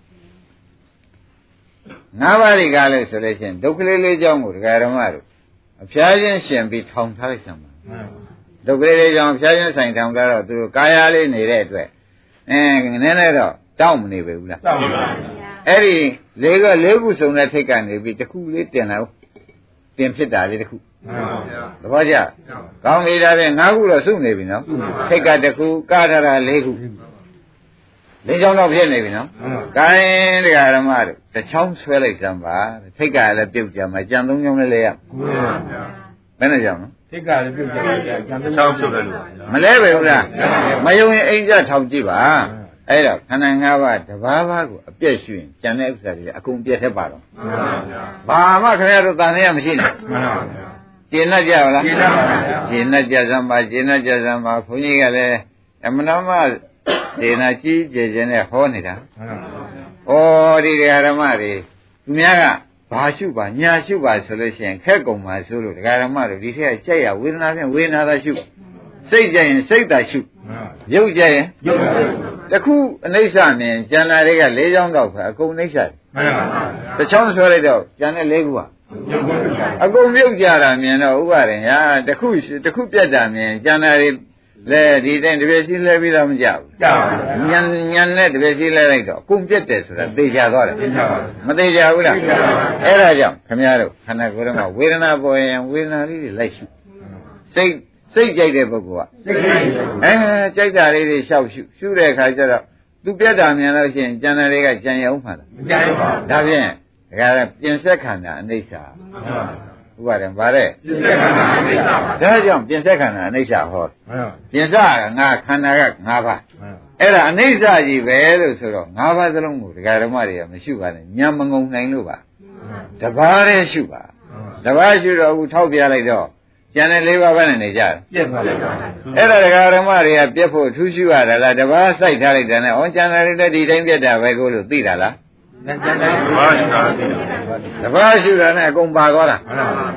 ငါးပါးတွေကလည်းဆိုလို့ရှိရင်ဒုက္ခလေးလေးကြောင့်ကိုဒကာဓမ္မတို့အဖျားချင်းရှင်ပြီးထောင်ထားလိုက်စမ်းပါဒုက္ခလေးလေးကြောင့်အဖျားချင်းဆိုင်ထောင်ထားတော့သူတို့ကာယလေးနေတဲ့အတွက်အဲနည်းနည်းတော့တောင်းမနေပဲဘူးလားတောင်းပါပါအဲ့ဒီလေးကလေးခုစုံတဲ့ထိတ်ကနေပြီးတစ်ခုလေးတင်လာတင်ဖြစ်တာလေးတစ်ခုမှန်ပါဗျာသဘောကျကောင်းပြီဒါဖြင့်၅ခုတော့စုနေပြီနော်ထိတ်ကတစ်ခုကာထတာ၄ခုလေးချောင်းတော့ဖြစ်နေပြီနော်ကိုင်းတရားဓမ္မတို့တစ်ချောင်းဆွဲလိုက်စမ်းပါထိတ်ကလည်းပြုတ်ကြမှာကြံသုံးချောင်းလည်းလဲရမှန်ပါဗျာဘယ်နဲ့ကြောင့်နော်ထိတ်ကလည်းပြုတ်ကြပါဗျာကြံသုံးချောင်းပြုတ်တယ်လို့မလဲပဲဟုတ်လားမယုံရင်အိမ်ကြထောင်ကြည့်ပါအဲ့တော့ခန္ဓာ၅ပါးတဘာဘာကိုအပြည့်ရှိရင်ကြံတဲ့ဥစ္စာတွေအကုန်ပြည့်ထက်ပါတော့မှန်ပါဗျာဘာမှခင်ဗျားတို့တန်ရမရှိနဲ့မှန်ပါဗျာရှင်းတတ်ကြပါလားရှင်းတတ်ပါဗျာရှင်းတတ်ကြစမ်းပါရှင်းတတ်ကြစမ်းပါဘုန်းကြီးကလည်းအမနာမဒေနာကြီးကျယ်ကျယ်နဲ့ဟောနေတာမှန်ပါဗျာဩဒီဓမ္မတွေသူများကဘာရှုပါညာရှုပါဆိုလို့ရှိရင်ခက်ကုန်ပါဆိုလို့ဓမ္မတွေဒီထက်ကကြက်ရဝေဒနာဖြင့်ဝေဒနာသာရှုစိတ်ကြရင်စိတ်သာရှုရုပ်ကြရင်ရုပ်သာတခုအနိစ္စမြင်ကျန်တာတွေက၄ချောင်းတော့ပဲအကုန်အနိစ္စမှန်ပါဗျာတစ်ချောင်းဆွဲလိုက်တော့ကျန်တဲ့၄ခုကအကုန်မြုပ်ကြတာမြင်တော့ဥပါရင်ဟာတခုတခုပြတ်တာမြင်ကျန်တာတွေလဲဒီတိုင်းတပြည့်စီလဲပြီးတော့မကြဘူးကြပါဘူးညံညံနဲ့တပြည့်စီလဲလိုက်တော့ကုန်ပြတ်တယ်ဆိုတာသိကြသွားတယ်မသိကြဘူးလားအဲ့ဒါကြောင့်ခင်ဗျားတို့ခန္ဓာကိုယ်ထဲမှာဝေဒနာပေါ်ရင်ဝေဒနာလေးတွေလိုက်ရှုစိတ်စိတ်ကြိုက်တဲ့ပုဂ္ဂိုလ်ကစိတ်ကြိုက်အဲကြိုက်တာလေးတွေရှောက်ရှုရှုတဲ့အခါကျတော့သူပြတ်တာမြင်လို့ရှိရင်ကျန်တဲ့တွေကကြံရအောင်မှာလားမကြံပါဘူးဒါဖြင့်ဒါကပြင်ဆက်ခန္ဓာအနိစ္စဥပါရင်ဗါတဲ့ပြင်ဆက်ခန္ဓာအနိစ္စပါဒါကြောင့်ပြင်ဆက်ခန္ဓာအနိစ္စဟောပြင်စကငါခန္ဓာက၅ပါးအဲ့ဒါအနိစ္စကြီးပဲလို့ဆိုတော့၅ပါးသလုံးကိုဒကာဓမ္မတွေကမရှိပါနဲ့ညံမငုံနိုင်လို့ပါတပါးတည်းရှုပါတပါးရှုတော့အခုထောက်ပြလိုက်တော့ကျန်တဲ့၄ပါးပဲနေကြတယ်ပြက်ပါလိုက်ပါအဲ့ဒါဒကာဓမ္မတွေကပြက်ဖို့ထူးရှုရတာလားတပါးစိုက်ထားလိုက်တယ်နဲ့ဩကျန်တဲ့တွေလည်းဒီတိုင်းပြက်တာပဲကိုလို့သိတာလားကျန်တဲ့တပါးရှုတာတပါးရှုတာနဲ့အကုန်ပါသွားတာမှန်ပါပါ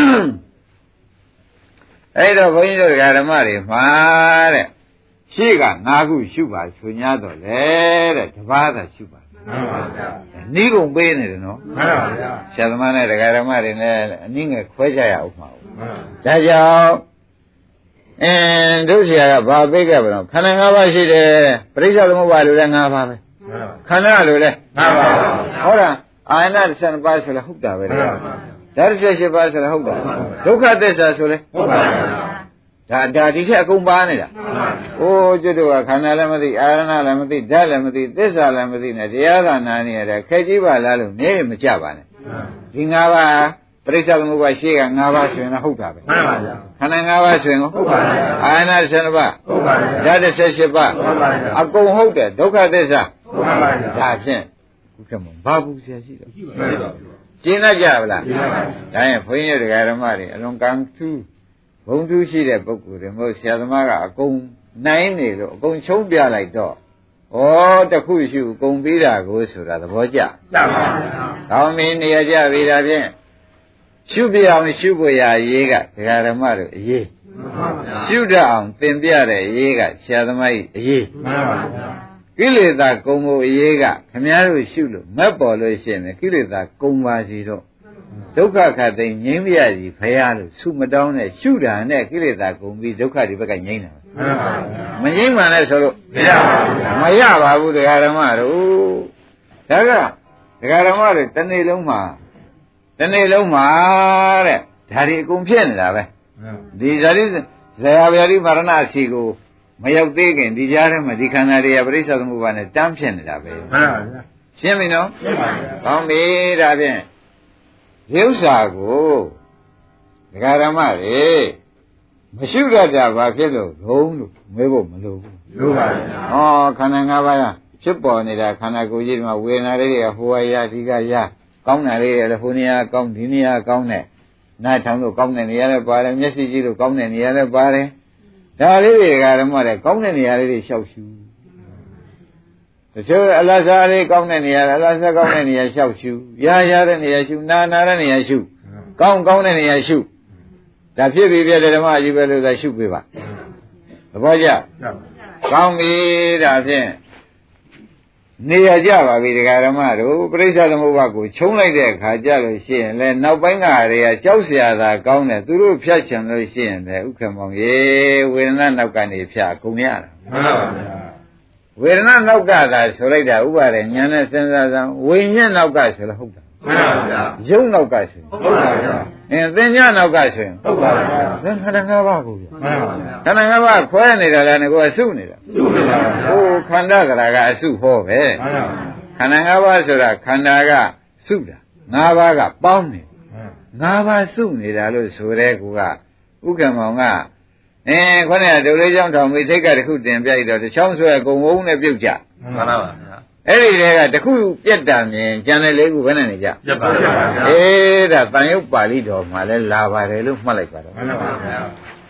အဲ့တော့ဘုန်းကြီးတို့ဓမ္မတွေမှာတဲ့ရှေ့က၅ခုရှုပါဆို냐တော့လေတဲ့တပါးသာရှုပါမှန်ပါဗျာနီးကုန်ပေးနေတယ်နော်မှန်ပါဗျာဆရာသမားနဲ့ဓမ္မတွေနဲ့အနည်းငယ်ခွဲကြရအောင်ပါမှန်ပါဒါကြောင့်အင်းတို့ဆရာကဘာပေးခဲ့ပါတော့ခန္ဓာ၅ပါးရှိတယ်ပရိစ္ဆေသမုပ္ပါဒ်လိုလဲ၅ပါးပဲခန္ဓာလိုလဲ၅ပါးဟုတ်လားအာယနာ၁၂ပါးဆိုလဲဟုတ်တာပဲလေဓာတ်၁၈ပါးဆိုလဲဟုတ်တာဒုက္ခသစ္စာဆိုလဲဟုတ်ပါဘူးဒါဒါဒီထက်အကုန်ပါနေတာ။အိုးကျွတ်တို့ကခန္ဓာလည်းမသိအာရဏလည်းမသိဓာတ်လည်းမသိသစ္စာလည်းမသိနဲ့တရားကနာနေရတဲ့ခက်ကြီးပါလားလို့နေမကြပါနဲ့။ဒီ၅ပါးပရိစ္ဆေသမုပ္ပါရှေ့က၅ပါးဆိုရင်လည်းဟုတ်တာပဲ။မှန်ပါဗျာ။ခန္ဓာ၅ပါးဆိုရင်ဟုတ်ပါဗျာ။အာရဏ၁၂ပါးဟုတ်ပါဗျာ။ဓာတ်၁၈ပါးဟုတ်ပါဗျာ။အကုန်ဟုတ်တယ်ဒုက္ခသစ္စာဟုတ်ပါဗျာ။ဒါဖြင့်ခုကမှဘာဘူးဆရာရှိတော့။မှန်ပါဗျာ။ကျင့်တတ်ကြပါလား။ကျင့်ပါဗျာ။ဒါရင်ဘုန်းကြီးတို့ဓမ္မတွေအလွန်ကံထူးဘုံသူရှိတဲ့ပုဂ္ဂိုလ်တွေမို့ဆရာသမားကအကုန်နိုင်နေလို့အကုန်ချုံးပြလိုက်တော့ဩတခုရှိအကုန်ပြီးတာကိုဆိုတာသဘောကျမှန်ပါဗျာကောင်းပြီနေရာကြပြီဒါဖြင့်ရှုပြအောင်ရှုဖို့ရရေးကဒကာဓမ္မတို့အရေးမှန်ပါဗျာရှုတတ်အောင်သင်ပြတဲ့ရေးကဆရာသမားကြီးအရေးမှန်ပါဗျာကိလေသာကုံဖို့အရေးကခမည်းတော်ရှုလို့မက်ပေါ်လို့ရှိရင်ကိလေသာကုံပါစီတော့ဒုက္ခခတ်သိငြိမ်းပြရစီဖရာလို့ဆုမတောင်းနဲ့ရှုတာနဲ့ကိလေသာကုန်ပြီးဒုက္ခဒီဘက်ကငြိမ်းတာမငြိမ်းမှလည်းဆိုလို့မရပါဘူးမရပါဘူးတရားဓမ္မတို့ဒါကတရားဓမ္မတွေတစ်နေ့လုံးမှာတစ်နေ့လုံးမှာတဲ့ဒါတွေအကုန်ဖြစ်နေတာပဲဒီဇာတိဇရာဗျာတိမရဏအစီကိုမရောက်သေးခင်ဒီကြားထဲမှာဒီခန္ဓာတွေကပရိစ္ဆေသမုပ္ပါဒ်နဲ့တန်းဖြစ်နေတာပဲမှန်ပါဗျာရှင်းပြီနော်ရှင်းပါဗျာကောင်းပြီဒါဖြင့်ဒီဥစ္စာကိုဒကာဓမ္မတွေမရှုရတာဘာဖြစ်လို့ဘုံလို့မေးဖို့မလိုဘူးလိုပါဗျာဟောခန္ဓာ၅ပါးဖြစ်ပေါ်နေတာခန္ဓာကိုယ်ကြီးမှာဝေဒနာလေးတွေကဟိုရဒီကရကောင်းတာလေးတွေဟိုနေရာကောင်းဒီနေရာကောင်းတဲ့နားထောင်လို့ကောင်းတဲ့နေရာလည်းပါတယ်မျက်စိကြည့်လို့ကောင်းတဲ့နေရာလည်းပါတယ်ဒါလေးတွေဒကာဓမ္မတွေကောင်းတဲ့နေရာလေးတွေလျှောက်ရှုတချို့အလတ်စားလေးကောင်းတဲ့နေရာအလတ်စားကောင်းတဲ့နေရာလျှောက်ရှုရရတဲ့နေရာရှုနာနာတဲ့နေရာရှုကောင်းကောင်းတဲ့နေရာရှုဒါဖြစ်ပြီပြတဲ့ဓမ္မအကြီးပဲလို့သာရှုပေးပါသဘောကျကောင်းပြီဒါဖြင့်နေရာကြပါပြီဒကာဓမ္မတို့ပရိစ္ဆေသမုပ္ပါဒ်ကိုခြုံလိုက်တဲ့အခါကျလို့ရှိရင်လဲနောက်ပိုင်းကတွေကကြောက်เสียတာကောင်းတယ်သူတို့ဖြတ်ချင်လို့ရှိရင်လည်းဥက္ကမောင်ရေဝေဒနာနောက်ကနေဖြတ်ကုန်ရတာမှန်ပါဗျာဝေဒနာနောက်ကသာဆိုလိုက်တာဥပါဒေဉာဏ်နဲ့စဉ်းစားစမ်းဝိညာဉ်နောက်ကဆိုလို့ဟုတ်တာမှန်ပါဗျာယုံနောက်ကဆိုဟုတ်ပါဗျာအင်းသင်္ညာနောက်ကဆိုရင်ဟုတ်ပါဗျာသင်္ခါရ၅ပါးကိုဗျာမှန်ပါဗျာခန္ဓာ၅ပါးခွဲနေတာလည်းကိုယ်အစုနေတာစုနေတာဟိုခန္ဓာကရာကအစုဟောပဲမှန်ပါဗျာခန္ဓာ၅ပါးဆိုတာခန္ဓာကစုတာ၅ပါးကပေါင်းနေ၅ပါးစုနေတာလို့ဆိုတဲ့ကူကဥက္ကမောင်ကအဲခေါင်းကဒုလေးချောင်းထောင်ပြီးထိတ်ကတခုတင်ပြလိုက်တော့တစ်ချောင်းဆွဲအကုန်ဝုန်းနဲ့ပြုတ်ကြမှန်ပါပါဗျာအဲ့ဒီတွေကတခုပြက်တာမြင်ကျန်တဲ့လေးခုဘယ်နဲ့နေကြပြက်ပါဗျာအေးဒါတန်ရုပ်ပါဠိတော်မှာလဲလာပါတယ်လို့မှတ်လိုက်ပါတော့မှန်ပါပါဗျာ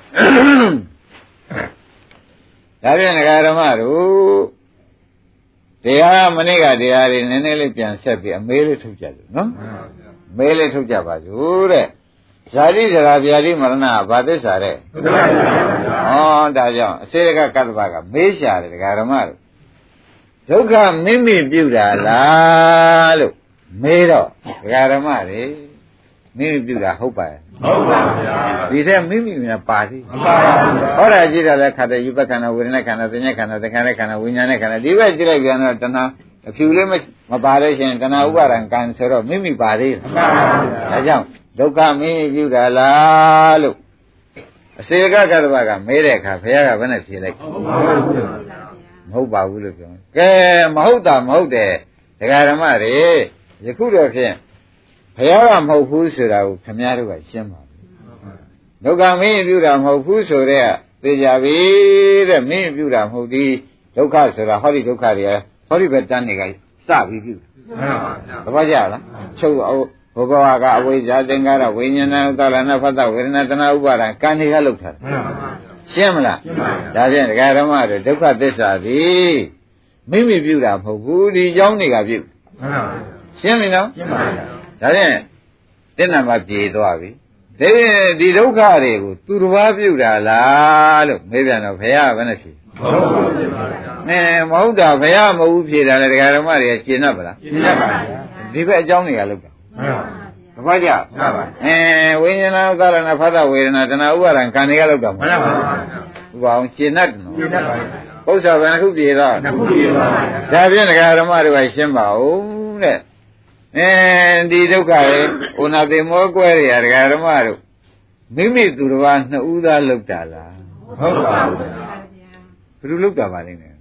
ဒါပြန်ဒကာဓမ္မတို့တရားမနေ့ကတရားတွေနည်းနည်းလေးပြန်ဆက်ပြီးအမေးလေးထုတ်ကြလို့နော်မှန်ပါဗျာမေးလေးထုတ်ကြပါစို့တဲ့ဇာတိဇရာဗျာတိမရဏဘာသစ္စာတဲ့ဟောဒါကြောင့်အစေကကတ္တဗကမေးရှာတယ်ဒကာဓမ္မတို့ဒုက္ခမိမိပြုတာလားလို့မေးတော့ဒကာဓမ္မတွေမိမိပြုတာဟုတ်ပါရဲ့ဟုတ်ပါဗျာဒီထက်မိမိများပါသေးမပါပါဘူးဟောတာကြည့်တာလဲခန္ဓာယူပခန္ဓာဝေဒနာခန္ဓာသင်္ညခန္ဓာသင်္ခါရခန္ဓာဝိညာဉ်နဲ့ခန္ဓာဒီဘက်ကြည့်လိုက်ပြန်တော့တဏှာအဖြူလေးမပါလို့ရှိရင်တဏှာဥပါဒံကံဆိုတော့မိမိပါသေးတယ်မှန်ပါဗျာဒါကြောင့်ဒုက္ခမင်းပြုတာလားလို့အစေကကတ္တဗကမေးတဲ့အခါဘုရားကဘယ်နဲ့ဖြေလိုက်မဟုတ်ပါဘူးလို့ပြောကဲမဟုတ်တာမဟုတ်တယ်ဒကာဓမ္မတွေယခုတော့ဖြင့်ဘုရားကမဟုတ်ဘူးဆိုတာကိုခင်ဗျားတို့ကရှင်းပါဘူးဒုက္ခမင်းပြုတာမဟုတ်ဘူးဆိုတော့သိကြပြီတဲ့မင်းပြုတာမဟုတ်သည်ဒုက္ခဆိုတာဟောဒီဒုက္ခတွေဟောဒီဘက်တန်းတွေကစပြီးပြုမှန်ပါဗျာသဘောကျလားချုပ်အောင်ဘုဘဝကအဝိဇ္ဇာသင်္ခါရဝိညာဏဥပါဒနာဖတ်တာဝေဒနာတဏှာဥပါဒံကံတွေကလောက်ထားတယ်မှန်ပါပါရှင်းမလားရှင်းပါပြီဒါဖြင့်ဒကာဓမ္မတွေဒုက္ခသစ္စာသည်မိမိပြုတာမဟုတ်ဘူးဒီเจ้าတွေကပြုမှန်ပါပါရှင်းပြီနော်ရှင်းပါပြီဒါဖြင့်တဲ့နံပါတ်ပြေသွားပြီဒီဒီဒုက္ခတွေကိုသူတစ်ပါးပြုတာလားလို့မေးပြန်တော့ဘုရားကဘယ်နဲ့ဖြေမဟုတ်ပါဘူးရှင်းပါဗျာအဲမဟုတ်တာဘုရားမဟုတ်ဘူးဖြေတာလေဒကာဓမ္မတွေကရှင်းတတ်ပါလားရှင်းတတ်ပါဗျာဒီဘက်အเจ้าတွေကလောက်တာဘဘာကြအဲဝိညာဏဥပါဒနာဖသဝေဒနာတဏှာဥပါဒံကံတွေကလောက်တာမဟုတ်ဘူးဥပအောင်ရှင်းတတ်တယ်နော်ရှင်းတတ်ပါဘူးဥစ္စာဘယ်နှခုပြေတော့နှခုပြေပါဒါဖြင့်ဒကာဓမ္မတွေကရှင်းပါဦးတဲ့အဲဒီဒုက္ခရဲ့ဥနာတိမောကွဲရဒကာဓမ္မတို့မိမိသူတော်ဘာနှစ်ဦးသားလောက်တာလားဟုတ်ပါဘူးဘယ်လိုလောက်တာပါလိမ့်မယ်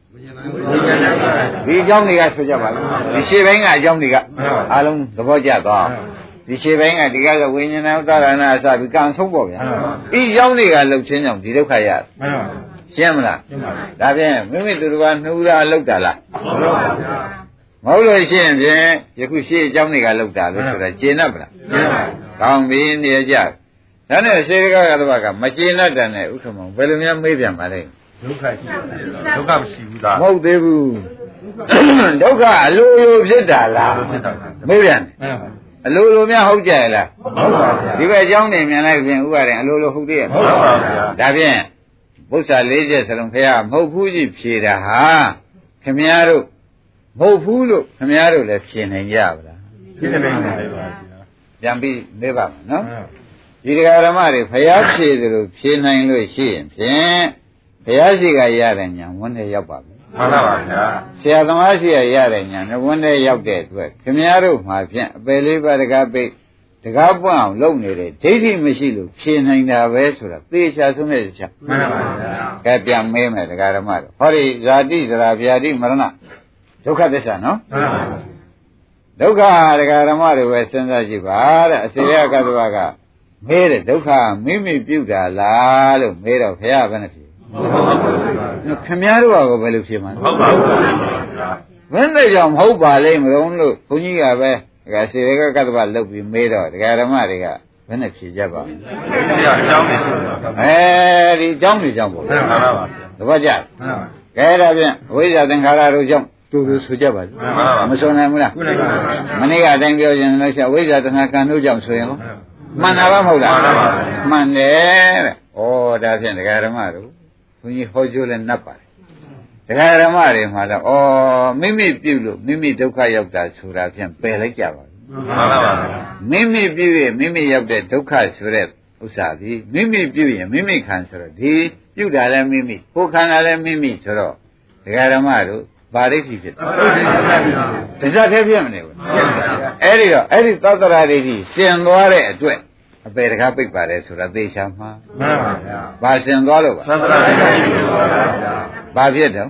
ဒီအကြောင်းတွေကဆိုကြပါလားဒီရှေ့ဘင်းကအကြောင်းတွေကအားလုံးသဘောကျသွားဒီရှေ့ဘင်းကဒီကကဝိညာဏဥဒ္ဒရဏအစပြီးကံဆုံးပေါ့ဗျာဒီအကြောင်းတွေကလှုပ်ချင်းကြောင့်ဒီဒုက္ခရရှင်းမလားဒါဖြင့်မိမိသူတော်ဘာနှစ်ဦးသားလောက်တာလားမဟုတ်လို့ရှိရင်ဖြင့်ယခုရှေ့အကြောင်းတွေကလောက်တာလို့ဆိုတာကျေနပ်ပလားကောင်းပြီနေကြဒါနဲ့ရှေးကကတော့ကမကျေနပ်တယ်နဲ့ဥက္ကမောင်ဘယ်လိုများမေးပြန်ပါလဲဒုက္ခရှိတယ်ဒုက္ခမရှိဘူးလားမဟုတ်သေးဘူးဒုက္ခအလိုလိုဖြစ်တာလားမေးပြန်အလိုလိုများဟုတ်ကြရလားဟုတ်ပါဗျာဒီဘက်အကြောင်းနေမြန်လိုက်ပြင်ဥပါရင်အလိုလိုဟုတ်သေးရဲ့ဟုတ်ပါဗျာဒါဖြင့်ဘုရားလေးချက်စလုံးခရမဟုတ်ဘူးကြီးဖြေတာဟာခင်ဗျားတို့မဟုတ်ဘူးလို့ခင်ဗျားတို့လည်းဖြေနိုင်ကြပါလားဖြေနိုင်ပါဗျာပြန်ပြီးမေးပါမယ်နော်ဒီတရားဓမ္မတွေဖျားဖြေသလိုဖြေနိုင်လို့ရှိရင်ဖြင့်ဘုရားရှိခိုးရတဲ့ညာဝန်းထဲရောက်ပါပြီမှန်ပါပါဗျာဆရာသမားရှိရတဲ့ညာဝန်းထဲရောက်တဲ့အတွက်ခင်ဗျားတို့မှာဖြင့်အပယ်လေးပါးတကားပိတ်တကားပွင့်အောင်လုပ်နေတဲ့ဒိဋ္ဌိမရှိလို့ဖြေနိုင်တာပဲဆိုတာသေချာဆုံးတဲ့ချက်မှန်ပါပါဗျာကဲပြန်မေးမယ်တရားဓမ္မတို့ဟောဒီဇာတိဇရာဗျာတိမရဏဒုက္ခသစ္စာနော်မှန်ပါပါဒုက္ခတရားဓမ္မတွေပဲစဉ်းစားကြည့်ပါတဲ့အစေရကတ္တဝကမေးတဲ့ဒုက္ခမိမိပြုတာလားလို့မေးတော့ဘုရားဘယ်နဲ့ဖြေခင်ဗျားတို့ကဘယ်လိုဖြေမှာဟုတ်ပါဘူးဘယ်နဲ့ကြောင့်မဟုတ်ပါလိမ့်မလို့လို့ဘုန်းကြီးကပဲဒါစေရကကတ္တဝလုတ်ပြီးမေးတော့တရားဓမ္မတွေကဘယ်နဲ့ဖြေကြပါ့ဘုရားအကြောင်းနေအဲဒီအကြောင်းတွေကြောင့်ပေါ့မှန်ပါပါသဘောကျကဲဒါဖြင့်အဝိဇ္ဇာသင်္ခါရတို့ကြောင့်တူတူဆိုကြပါစို့မဆိုနိုင်ဘူးလားမနေ့ကအတိုင်းပြောရင်လည်းရှာဝိဇ္ဇာတဏှာကံတို့ကြောင့်ဆိုရင်ဟောမှန်တာပါမဟုတ်လားမှန်တယ်တဲ့ဩဒါဖြင့်ဒကာဓမ္မတို့ဘုန်းကြီးဟောကြိုးလဲနှပ်ပါတယ်ဒကာဓမ္မတွေမှာတော့ဩမိမိပြုလို့မိမိဒုက္ခရောက်တာဆိုတာဖြင့်ပယ်လိုက်ကြပါဘူးမှန်ပါပါမိမိပြုရင်မိမိရောက်တဲ့ဒုက္ခဆိုတဲ့ဥစ္စာဒီမိမိပြုရင်မိမိခံဆိုတော့ဒီပြုတာလည်းမိမိကိုယ်ခံတာလည်းမိမိဆိုတော့ဒကာဓမ္မတို့ဘာဒိဋ္ဌိဖြစ်တယ်တရားသေးပြမနေဘူးအဲ့ဒီတော့အဲ့ဒီသတ္တရာဒိဋ္ဌိရှင်သွားတဲ့အတွက်အပေတကားပိတ်ပါတယ်ဆိုတာသေချာမှာမှန်ပါဗျာဘာရှင်သွားလို့ပါသတ္တရာဒိဋ္ဌိရှင်သွားပါဗျာဘာဖြစ်တော့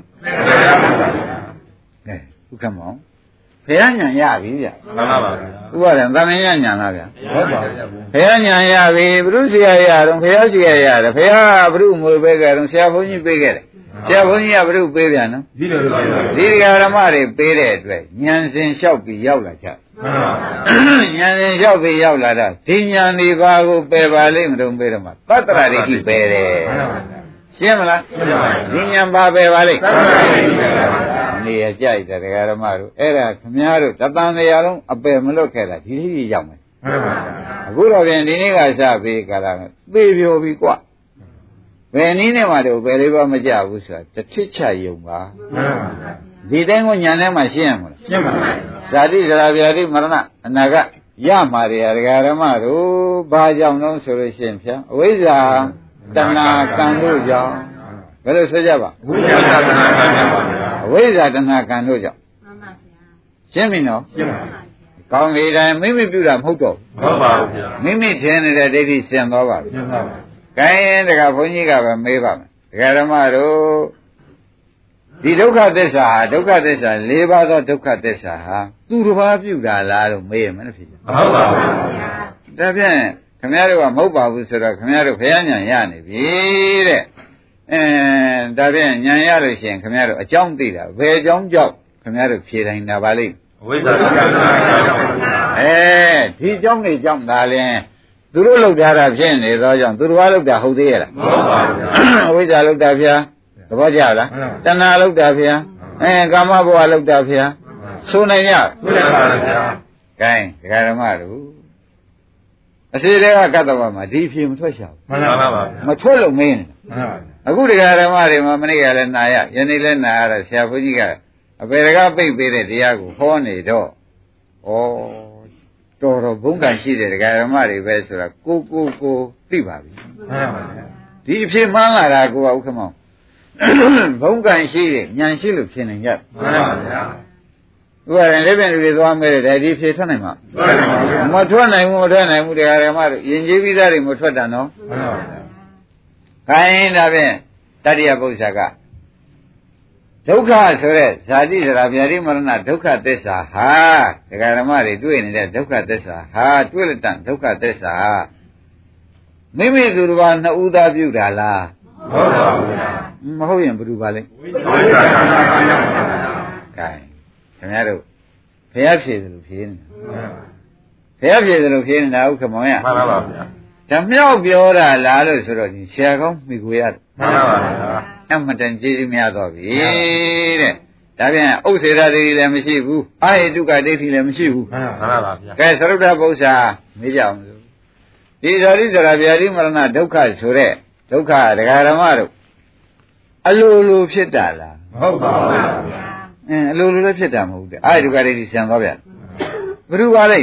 ကဲဥက္ကမောင်ဘုရားညာရပြီဗျမှန်ပါပါဥပါဒံသမင်ညာညာလားဗျဟုတ်ပါဗျာဘုရားညာရပြီဘုရုဆရာရတော့ဘုရားရှိရရတယ်ဘုရားဘုရုမွေပေးကြတော့ဆရာဘုန်းကြီးပေးခဲ့တယ်ဆရာဘုန်းကြီးကဘုရုပေးပြန်နော်ဒီလိုလိုဒီဓမ္မတွေပေးတဲ့အတွက်ဉာဏ်စဉ်လျှောက်ပြီးရောက်လာကြမှန်ပါဉာဏ်စဉ်လျှောက်ပြီးရောက်လာတာဒီဉာဏ်ဒီဘာကိုပယ်ပါလိမ့်မလို့ပေးတော့မှသတ္တရာဒိဋ္ဌိပယ်တယ်ရှင်းမလားရှင်းပါပြီဒီဉာဏ်ဘာပယ်ပါလိမ့်သတ္တရာဒိဋ္ဌိပယ်ပါနေရကြိုက်တဲ့ဓမ္မတို့အဲ့ဒါခမည်းတော်တသံတရားလုံးအပယ်မလွတ်ခဲ့တာဒီလိုကြီးရောက်မယ်မှန်ပါအခုတော့ပြင်ဒီနေ့ကစပြီးကြတာသေပြိုပြီကွာဘယ်နည်းနဲ့မှတော့ဘယ်လေးပါမကြဘူးဆိုတာတစ်ထစ်ချယုံပါမှန်ပါဒီတိုင်းကိုညာထဲမှာရှင်းရမှာလားရှင်းပါပါဇာတိဇရာဗျာတိမရဏအနာကရမှာတရားဓမ္မတို့ဘာကြောင့်လဲဆိုလို့ရှိရင်ဖြာအဝိဇ္ဇာတဏှာကံတို့ကြောင့်ဘယ်လိုဆိုကြပါဝိဇ္ဇာတဏှာကံတို့ပါဗျာအဝိဇ္ဇာတဏှာကံတို့ကြောင့်မှန်ပါဗျာရှင်းပြီနော်ရှင်းပါပြီကောင်းပြီတိုင်းမိမိပြုတာမဟုတ်တော့ဟုတ်ပါဘူးဗျာမိမိထင်နေတဲ့ဒိဋ္ဌိရှင်းသွားပါပြီရှင်းပါပါကိုင်းတကဘုန်းကြီးကပဲမေးပါမယ်ဒကာဓမ္မတို့ဒီဒုက္ခသစ္စာဟာဒုက္ခသစ္စာ၄ပါးသောဒုက္ခသစ္စာဟာသူတစ်ပါးပြုတာလားလို့မေးရမယ်ဖြစ်တယ်ဟုတ်ပါဘူးဒါဖြင့်ခင်ဗျားတို့ကမဟုတ်ပါဘူးဆိုတော့ခင်ဗျားတို့ဘုရားညာရနေပြီတဲ့အဲဒါဖြင့်ညာရလို့ရှိရင်ခင်ဗျားတို့အကြောင်းသိတာဘယ်အကြောင်းကြောင့်ခင်ဗျားတို့ဖြေတိုင်းတာပါလိမ့်ဝိဇ္ဇာတဏှာကံတို့အဲဒီအကြောင်းတွေကြောင့်ဒါလည်းသူတို့လောက်ထားတာဖြစ်နေသောကြောင့်သူတို့ကလောက်တာဟုတ်သေးရဲ့လားမဟုတ်ပါဘူးအဝိဇ္ဇာလောက်တာဗျာသဘောကျလားတဏှာလောက်တာဗျာအဲကာမဘဝလောက်တာဗျာဆိုနိုင်ရဆိုနိုင်ပါဗျာ gain ဒကာဓမ္မတို့အစီတွေကကတ္တဝမှာဒီဖြေမထွက်ရှာဘူးမှန်ပါပါမထွက်လို့မင်းနေမှန်ပါအခုဒကာဓမ္မတွေမှာမနေ့ကလည်းနာရယနေ့လည်းနာရတော့ဆရာဘုန်းကြီးကအပေတကားပိတ်ပေးတဲ့တရားကိုဟောနေတော့ဩတော်တော်ဘုံကံရှိတဲ့ဒကာဓမ္မတွေပဲဆိုတာကိုကိုကိုသိပါပြီမှန်ပါဗျာဒီအဖြစ်မှန်းလာတာကိုကဥက္ကမောင်ဘုံကံရှိတဲ့ဉာဏ်ရှိလို့ဖြစ်နေကြမှန်ပါဗျာဥပါရင်လည်းပြန်လူတွေသွားမဲတယ်ဒီဖြစ်ထွက်နိုင်မှာမထွက်နိုင်ဘူးမထွက်နိုင်ဘူးတရားဓမ္မတို့ယဉ်ကျေးပြီးသားတွေမထွက်တာနော်မှန်ပါဗျာခိုင်းဒါဖြင့်တတ္တိယပု္ပ္ပာကဒုက္ခဆိုတဲ့ဇာတိဇရာဗျာတိမရဏဒုက္ခသစ္စာဟာတရားဓမ္မတွေတွေ့နေတဲ့ဒုက္ခသစ္စာဟာတွေ့လက်တန်ဒုက္ခသစ္စာမိမိသူတစ်ပါးနှစ်ဦးသားပြုတာလားဟုတ်ပါဘူးဗျာမဟုတ်ရင်ဘယ်သူပါလဲဟုတ်ပါဘူးဗျာခိုင်းခင်ဗျားတို့ဘုရားဖြေတယ်လို့ဖြေနေတာဘုရားဖြေတယ်လို့ဖြေနေတာဥက္ကမောင်ရမှန်ပါပါဗျာဓမြောက်ပြောတာလားလို့ဆိုတော့ဒီဆရာကောင်းမိကိုရတယ်မှန်ပါပါဗျာအမှန်တန်ကျေးဇူးများတော့ပြီတဲ့ဒါပြန်ဥစ္စေရဒိဋ္ဌိလည်းမရှိဘူးအာဟိတုကဒိဋ္ဌိလည်းမရှိဘူးမှန်ပါပါဗျာကဲသရုပ်တပု္ပ္ပာမေးကြအောင်လို့ဒီဇာတိဇရာဗျာတိမရဏဒုက္ခဆိုတဲ့ဒုက္ခဒကာဓမ္မတို့အလိုလိုဖြစ်တာလားမဟုတ်ပါဘူးဗျာအင်းအလိုလိုလည်းဖြစ်တာမဟုတ်ဘူးအာဟိတုကဒိဋ္ဌိဆံသွားဗျာဘယ်သူပါလဲ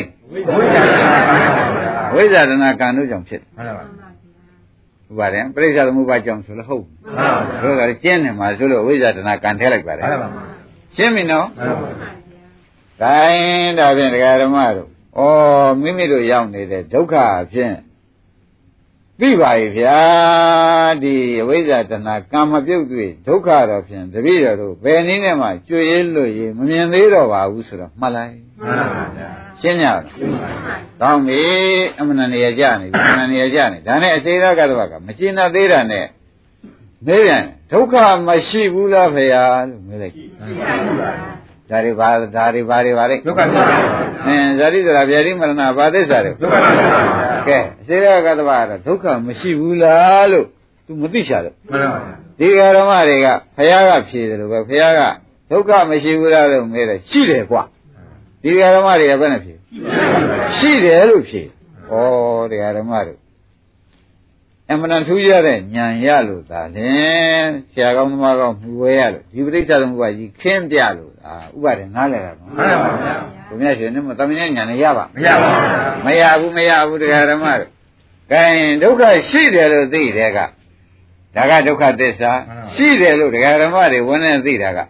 ဝိဇ္ဇာတဏကံတို့ကြောင့်ဖြစ်မှန်ပါဥပါရင်ပြိဿသမုပ္ပါကြောင့်ဆိုလို့ဟုတ်ဘူးတို့ကကျင်းနေမှာဆိုလို့ဝိဇ္ဇာတဏကံထဲလိုက်ပါတယ်ရှင်းပြီနော်ဂိုင်းဒါဖြင့်ဒကာဓမ္မတို့ဩမိမိတို့ရောက်နေတဲ့ဒုက္ခအဖြစ်သိပါရဲ့ဗျာဒီဝိဇ္ဇာတဏကံမပြုတ်တွေ့ဒုက္ခတော့ဖြင့်တပည့်တော်တို့ဘယ်နည်းနဲ့မှကြွေးလို့ရမမြင်သေးတော့ပါဘူးဆိုတော့မှတ်လိုက်မှန်ပါဗျာရှင်းကြလားကောင်းပြီအမှန်တည်းကြနေပြီအမှန်တည်းကြနေဒါနဲ့အစေရကတ္တဝကမရှင်းသေးတာနဲ့မေးပြန်ဒုက္ခမရှိဘူးလားဖေယာလို့မေးလိုက်ဒါတွေပါဒါတွေပါတွေပါလေဒုက္ခသစ္စာအင်းဇာတိဆိုတာဗျာတိမရဏဘာသစ္စာတွေဒုက္ခသစ္စာကဲအစေရကတ္တဝကတော့ဒုက္ခမရှိဘူးလားလို့ तू မသိချလို့မှန်ပါဗျာဒီဃာရမတွေကဖယားကဖြေတယ်လို့ပဲဖယားကဒုက္ခမရှိဘူးလားလို့မေးတယ်ရှိတယ်ကွာဒီဃာရမတွေကဘယ်နဲ့ဖြေရှိတယ်လို့ဖြေဩဒီဃာရမတွေအမှန်တန်ထူးရတဲ့ဉာဏ်ရလို့သာလင်ဆရာကောင်းသမားကောင်းမှုဝဲရလို့ဒီပဋိစ္စသမုပ္ပါကြီးခင်းပြလို့အာဥပါဒေနားလဲတာနော်မှန်ပါဗျာဘုရားရှင်နဲ့မသမင်းဉာဏ်နဲ့ရပါမရပါဘူးမရဘူးမရဘူးတရားဓမ္မတို့ကဲဒုက္ခရှိတယ်လို့သိတဲ့ကဒါကဒုက္ခသစ္စာရှိတယ်လို့တရားဓမ္မတွေဝင်နေသိတာကဩ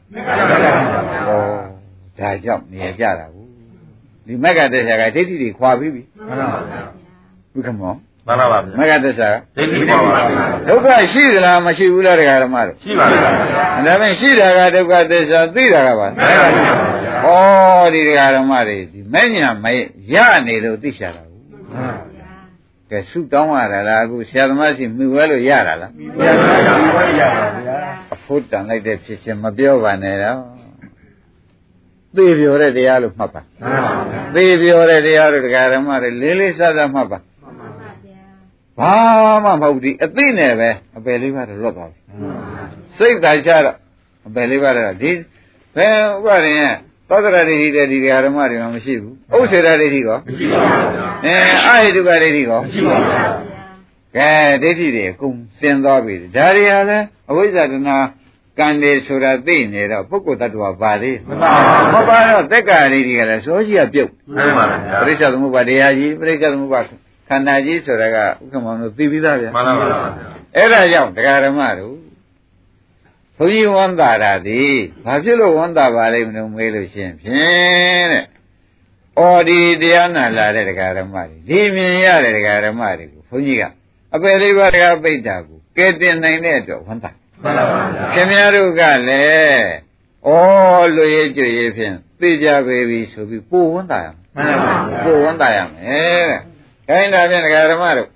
ဒါကြောင့်နေရကြတာဘူးဒီမဂ္ဂသစ္စာကဒိဋ္ဌိတွေခွာပြီးပြီမှန်ပါဗျာဘုခမောမှန်ပါပါဗျာမဂ္ဂသစ္စာဒိဋ္ဌိခွာပါဗျာဒုက္ခရှိသလားမရှိဘူးလားတရားဓမ္မတို့ရှိပါဗျာဒါဖြင့်ရှိတာကဒုက္ခသစ္စာသိတာကပါမှန်ပါဗျာဩဒီတရားဓမ္မတွေဒီမဲ့ညာမရနေလို့သိချတာဘူးမှန်ပါဗျာကဲဆုတောင်းရတာလားအခုဆရာသမားရှိမြှဝဲလို့ရတာလားမရပါဘူးမြှဝဲရပါဗျာအဖို့တန်လိုက်တဲ့ဖြစ်ချင်းမပြောပါနဲ့တော့သေပြောတဲ့တရားလို့မှတ်ပါမှန်ပါဗျာသေပြောတဲ့တရားတို့တရားဓမ္မတွေလေးလေးစားစားမှတ်ပါဘာမှမဟုတ်ဒီအသိနဲ့ပဲအပယ်လေးပါးတော့လွတ်သွားပြီစိတ်သာချတော့အပယ်လေးပါးတော့ဒီဘယ်ဥပါရင်သောတရဒိဋ္ဌိတဲ့ဒီဓမ္မတွေမှမရှိဘူးဥစ္စေရဒိဋ္ဌိကောမရှိပါဘူးအဲအာဟိတုကဒိဋ္ဌိကောမရှိပါဘူးကဲဒိဋ္ဌိတွေအကုန်စင်သွားပြီဒါတွေဟာလဲအဝိဇ္ဇာတဏကံတွေဆိုတာသိနေတော့ပုဂ္ဂိုလ်တ attva ပါသေးမပါဘူးမပါတော့သက္ကာဒိဋ္ဌိကလည်းစောကြီးကပြုတ်မှန်ပါဗျာပရိစ္ဆေသမုပ္ပါတရားကြီးပရိစ္ဆေသမုပ္ပါခန္ဓာကြီးဆိုတာကဥက္ကမောင်တို့သိပြီးသားဗျာမှန်ပါပါဗျာအဲ့ဒါကြောင့်တရားဓမ္မတို့ဘုန်းကြီးဝန္တာတာသည်ဘာဖြစ်လို့ဝန္တာပါလိမ့်မလို့မေးလို့ရှင်ဖြင့်တဲ့။အော်ဒီတရားနာလာတဲ့တရားဓမ္မတွေဒီမြင်ရတဲ့တရားဓမ္မတွေကိုဘုန်းကြီးကအပယ်လေးပါးတရားပိဋ္ဌာကိုကဲတင်နိုင်တဲ့အတွက်ဝန္တာမှန်ပါပါဗျာခင်ဗျားတို့ကလည်းအော်လွေကြွေဖြင့်သိကြပေပြီဆိုပြီးပို့ဝန္တာရမယ်မှန်ပါပါပို့ဝန္တာရမယ်တဲ့။ခိုင်းတာဖြင့်တရားဓမ္မတို့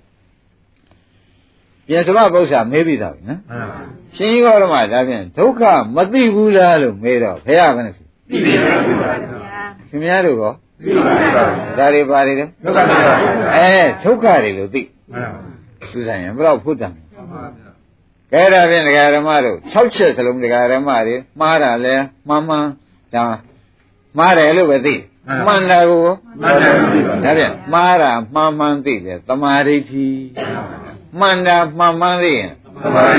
ပြန်စမပု္ပ္ပာမေးပြီးသားပြီနော်မှန်ပါရှင်ကြီးတော်မှာဒါဖြင့်ဒုက္ခမသိဘူးလားလို့မေးတော့ဘုရားကလည်းသိပြီပါဗျာခင်ဗျားတို့ကောသိပါပါဒါတွေပါတွေလဲဒုက္ခသိပါအဲဒုက္ခတွေလို့သိမှန်ပါသူဆိုင်ရင်ဘယ်တော့ဖုတ်တယ်မှန်ပါဗျာကဲဒါဖြင့်ဒကာဓမ္မတို့၆ချက်စလုံးဒကာဓမ္မတွေမှားတာလဲမှန်မှန်ဒါမှားတယ်လို့ပဲသိမှန်တာကိုမှန်တယ်သိပါဒါဖြင့်မှားတာမှန်မှန်သိတယ်သမာဓိဋ္ဌိမှန်တာမှန်မှန်သိရင်သမာဓိဋ္ဌိ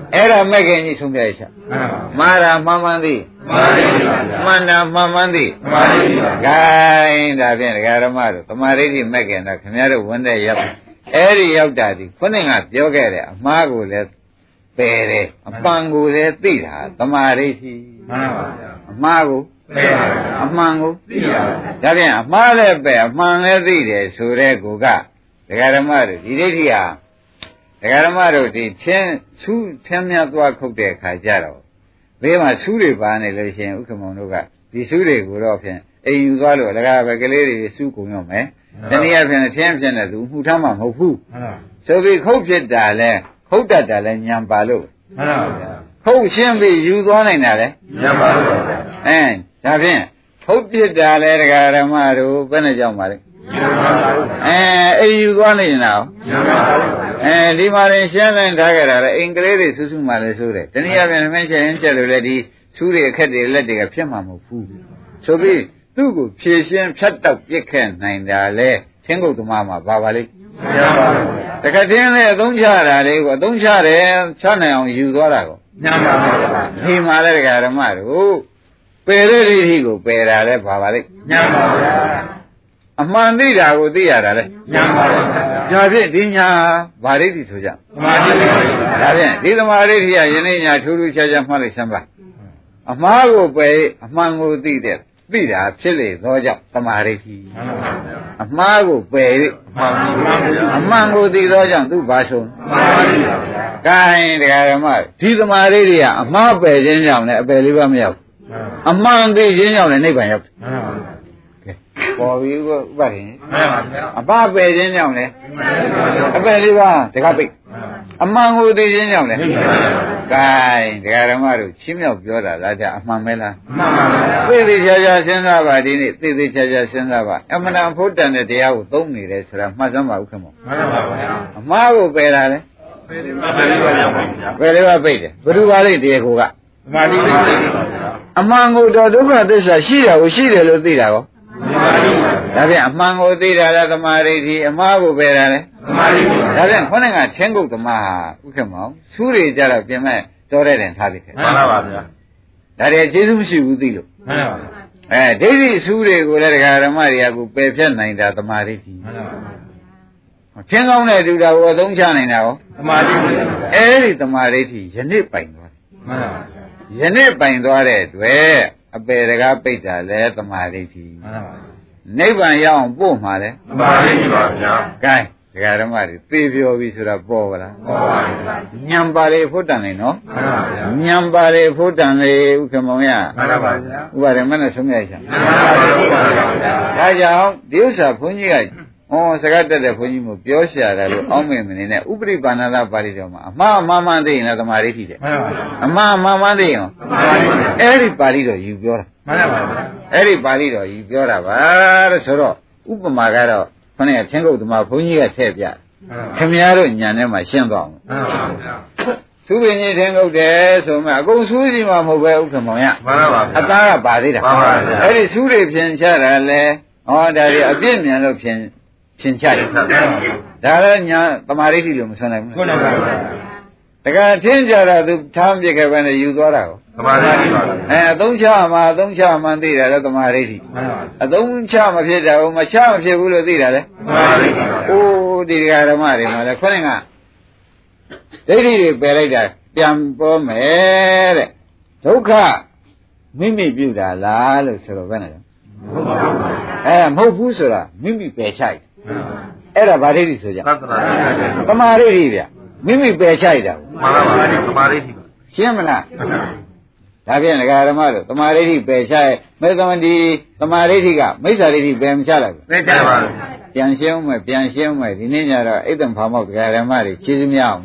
အဲ့ဒါမဲ့ခင်ကြီးဆုံးဖြတ်ရချက်မှားတာမှန်မှန်သည်မှန်တာမှန်မှန်သည်ဂိုင်းဒါဖြင့်ဒကာရမတို့သမာဓိတိမဲ့ခင်တော့ခင်ဗျားတို့ဝန်တဲ့ရောက်အဲ့ဒီရောက်တာဒီခုနကပြောခဲ့တဲ့အမှားကိုလည်းပယ်တယ်အပန်ကိုလည်းသိတာသမာဓိတိမှန်ပါဗျာအမှားကိုပယ်ပါအမှန်ကိုသိပါဒါဖြင့်အမှားလည်းပယ်အမှန်လည်းသိတယ်ဆိုတဲ့ကိုကဒကာရမတို့ဒီဒိဋ္ဌိဟာဒကာရမတို့ဒီချင်းဆူးထင်းမြတ်သွားခုတ်တဲ့အခါကျတော့ဘေးမှာဆူးတွေပါနေလို့ရှိရင်ဥက္ကမောင်တို့ကဒီဆူးတွေကိုတော့ဖြင့်အိမ်ယူသွားလို့ဒကာပဲကလေးတွေဆူးကုန်ရောမယ်တနည်းအားဖြင့်ထင်းဖြစ်နေသူမှုထားမှာမဟုတ်ဘူးဆိုပြီးခုတ်ဖြစ်တာလဲခုတ်တတ်တာလဲညံပါလို့မှန်ပါဗျာခုတ်ရှင်းပြီးယူသွားနိုင်တာလဲညံပါလို့ပါဗျာအဲဒါဖြင့်ခုတ်ဖြစ်တာလဲဒကာရမတို့ဘယ်နဲ့ကြောင့်ပါလဲအဲအိမ်ယူသွားနေရင်တော့အဲဒီမှာရင်ရှင်းလိုက်ထားကြတာလေအင်္ဂလိပ်တွေဆူဆူမှလည်းဆိုတယ်တနည်းအားဖြင့်မင်းချက်ရင်ချက်လို့လေဒီဆူးတွေအခက်တွေလက်တွေကဖြစ်မှာမဟုတ်ဘူးဆိုပြီးသူ့ကိုဖြည့်ရှင်းဖြတ်တောက်ပြစ်ခဲ့နိုင်တာလေသင်္ကုတ်သမားမှာပါပါလိမ့်တခါတည်းလေအသုံးချတာလေးကိုအသုံးချတယ်ချနိုင်အောင်ယူသွားတာကိုညံပါပါဒီမှာလေဒကာဓမ္မတို့ပယ်တဲ့ဒိဋ္ဌိကိုပယ်တာလေပါပါလိမ့်ညံပါပါအမှန်သိတာကိုသိရတာလေညာပါပါဒါဖြင့်ဒီညာဗာဒိဋ္ဌိဆိုကြသမာဓိဒါဖြင့်ဒီသမာဓိဋ္ဌိကယနေ့ညာထူးထူးခြားခြားမှတ်လိုက်စမ်းပါအမှားကိုပယ်အမှန်ကိုသိတဲ့သိတာဖြစ်လေသောကြောင့်သမာဓိဋ္ဌိအမှားကိုပယ်အမှန်ကိုသိသောကြောင့်သူဘာဆုံးသမာဓိပါဗျာ gain တရားဓမ္မဒီသမာဓိဋ္ဌိကအမှားပယ်ခြင်းကြောင့်လည်းအပယ်လေးပါမရောက်အမှန်သိခြင်းကြောင့်လည်းနိဗ္ဗာန်ရောက်ပေါ်ပြီးဥပဒေမှန်ပါဗျာအပပယ်ခြင်းကြောင့်လေအပယ်လေးပါတခါပိတ်အမှန်ကိုသိခြင်းကြောင့်လေကဲဒကာဓမ္မတို့ချင်းမြောက်ပြောတာလားကြအမှန်ပဲလားမှန်ပါဗျာသိသိချာချာစဉ်းစားပါဒီနေ့သိသိချာချာစဉ်းစားပါအမှန်တန်ဖို့တန်တဲ့တရားကိုသုံးနေတယ်ဆိုတာမှတ်စမ်းပါဥက္ကမောမှန်ပါဗျာအမှားကိုပယ်တာလေပယ်လေးပါရောက်ပါဗျာပယ်လေးပါပိတ်တယ်ဘယ်သူပါလိမ့်တရားကိုကသမာဓိပါဗျာအမှန်ကိုတော့ဒုက္ခသစ္စာရှိတာကိုရှိတယ်လို့သိတာကောဒါပြန်အမှန်ကိုသိတာလားသမာဓိဋ္ဌိအမှားကိုပယ်တာလဲသမာဓိဒါပြန်ခေါင်းကချင်းကုတ်သမားဥက္ကမောင်ဆူးတွေကြတော့ပြင်မဲ့တော်တဲ့တင်ထားပြီခဲ့မှန်ပါပါဗျာဒါတွေကျေးဇူးမရှိဘူးသိလို့မှန်ပါပါအဲဒိဋ္ဌိဆူးတွေကိုလည်းဒကာဓမ္မတွေကကိုပယ်ဖြတ်နိုင်တာသမာဓိဋ္ဌိမှန်ပါပါချင်းကောင်းတဲ့တူတာကိုအသုံးချနိုင်တာရောသမာဓိအဲဒီသမာဓိဋ္ဌိယနေ့ပိုင်သွားတယ်မှန်ပါပါယနေ့ပိုင်သွားတဲ့အတွက်အပေတကားပိတ်တာလဲသမာဓိဋ္ဌိမှန်ပါပါနိဗ္ဗာန်ရောက်အောင်ပို့မှာလဲသမာဓိဋ္ဌိပါဗျာ gain ဒကာဓမ္မတွေသိပြောပြီဆိုတာပေါ်ပါလားပေါ်ပါဗျာဉာဏ်ပါလေဖို့တန်လေနော်မှန်ပါဗျာဉာဏ်ပါလေဖို့တန်လေဥက္ကမောင်ရမှန်ပါဗျာဥပါရမနဲ့ဆုံးရချင်မှန်ပါဗျာဒါကြောင့်ဒီဥစ္စာဘုန်းကြီးကဩစကားတက်တဲ့ဘုန်းကြီးမို့ပြောရှာတယ်လို့အောင်းမင်မနေနဲ့ဥပရိပါဏာသပါဠိတော်မှာအမှားအမှားမှန်သိရင်လည်းသမာဓိဋ္ဌိတဲ့မှန်ပါဗျာအမှားအမှားမှန်သိရင်သမာဓိဋ္ဌိအဲ့ဒီပါဠိတော်ယူပြောတာမှန်ပါဗျာအဲ့ဒီပါဠိတော်ယူပြောတာပါတဲ့ဆိုတော့ဥပမာကတော့ခொနဲ့ချင်းကုတ်သမားဘုန်းကြီးကထည့်ပြခင်ဗျားတို့ညာထဲမှာရှင်းသွားအောင်မှန်ပါဗျာသူပင်ကြီးထင်းကုတ်တယ်ဆိုမှအကုန်ဆူးစီမှာမဟုတ်ပဲဥက္ကမောင်ရမှန်ပါဗျာအသားကပါသေးတာမှန်ပါဗျာအဲ့ဒီဆူးတွေဖြင်ချတာလဲဟောဒါတွေအပြည့်မြန်လို့ဖြင်ဖြင်ချတယ်ဒါလည်းညာသမာဓိဋ္ဌိလို့မဆွနိုင်ဘူးဟုတ်ပါဘူးတကယ်ထင်းကြတာသူထားပြခဲ့ပဲနဲ့ယူသွားတာကိုသမာဓိဋ္ဌိပါအဲအသုံးချမှာအသုံးချမှန်သိတာလည်းသမာဓိဋ္ဌိအသုံးချမဖြစ်တာကိုမချမဖြစ်ဘူးလို့သိတာလေသမာဓိဋ္ဌိအိုးဒီဓမ္မတွေမှာလည်းခေါင်းကဒိဋ္ဌိတွေပယ်လိုက်တာပြန်ပေါ်မယ်တဲ့ဒုက္ခမိမိပြုတာလားလို့ဆိုတော့ဘယ်နဲ့လဲအဲမဟုတ်ဘူးဆိုတာမိမိပယ်ချလိုက်အဲ့ဒါဗာဒိဋ္ဌိဆိုကြသမာဓိဋ္ဌိဗျမိမိပယ်ချလိုက်တာမှန်ပါပါသမာဓိဋ္ဌိရှင်းမလားဒါဖြင့်ဒကာဓမ္မတို့သမာဓိဋ္ဌိပယ်ချမေသမတိသမာဓိဋ္ဌိကမိစ္ဆာဒိဋ္ဌိပယ်မချလိုက်ဘူးပယ်ချပါဘူးပြန်ရှင်းမယ်ပြန်ရှင်းမယ်ဒီနေ့ညတော့အိတ်တံဖာမောက်ဒကာဓမ္မတွေခြေစမြအောင်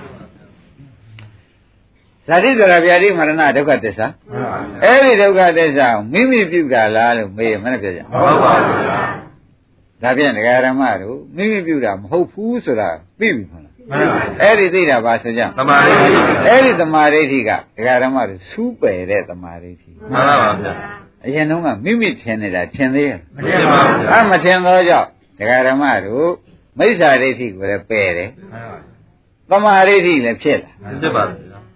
ဇာတိဇရာဗျာတိမရဏဒုက္ခသစ္စာအဲ့ဒီဒုက္ခသစ္စာမိမိပြုတာလားလို့မေးရမနဲ့ပြောကြဟုတ်ပါဘူးဒါဖြင့်ဒကာဓမ္မတို့မိမိပြုတာမဟုတ်ဘူးဆိုတာသိပြီမဟုတ်လားအဲ့ဒီသိတာပါဆိုကြသမာဓိအဲ့ဒီသမာဓိဋ္ဌိကဒကာဓမ္မတို့စူးပယ်တဲ့သမာဓိဋ္ဌိမှန်ပါပါဗျာအရင်တုန်းကမိမိထင်နေတာထင်သေးရဲ့မထင်ပါဘူးအဲ့မထင်သောကြောင့်ဒကာဓမ္မတို့မိစ္ဆာဒိဋ္ဌိကိုလည်းပယ်တယ်သမာဓိဋ္ဌိလည်းဖြစ်လာဖြစ်ပါဘူး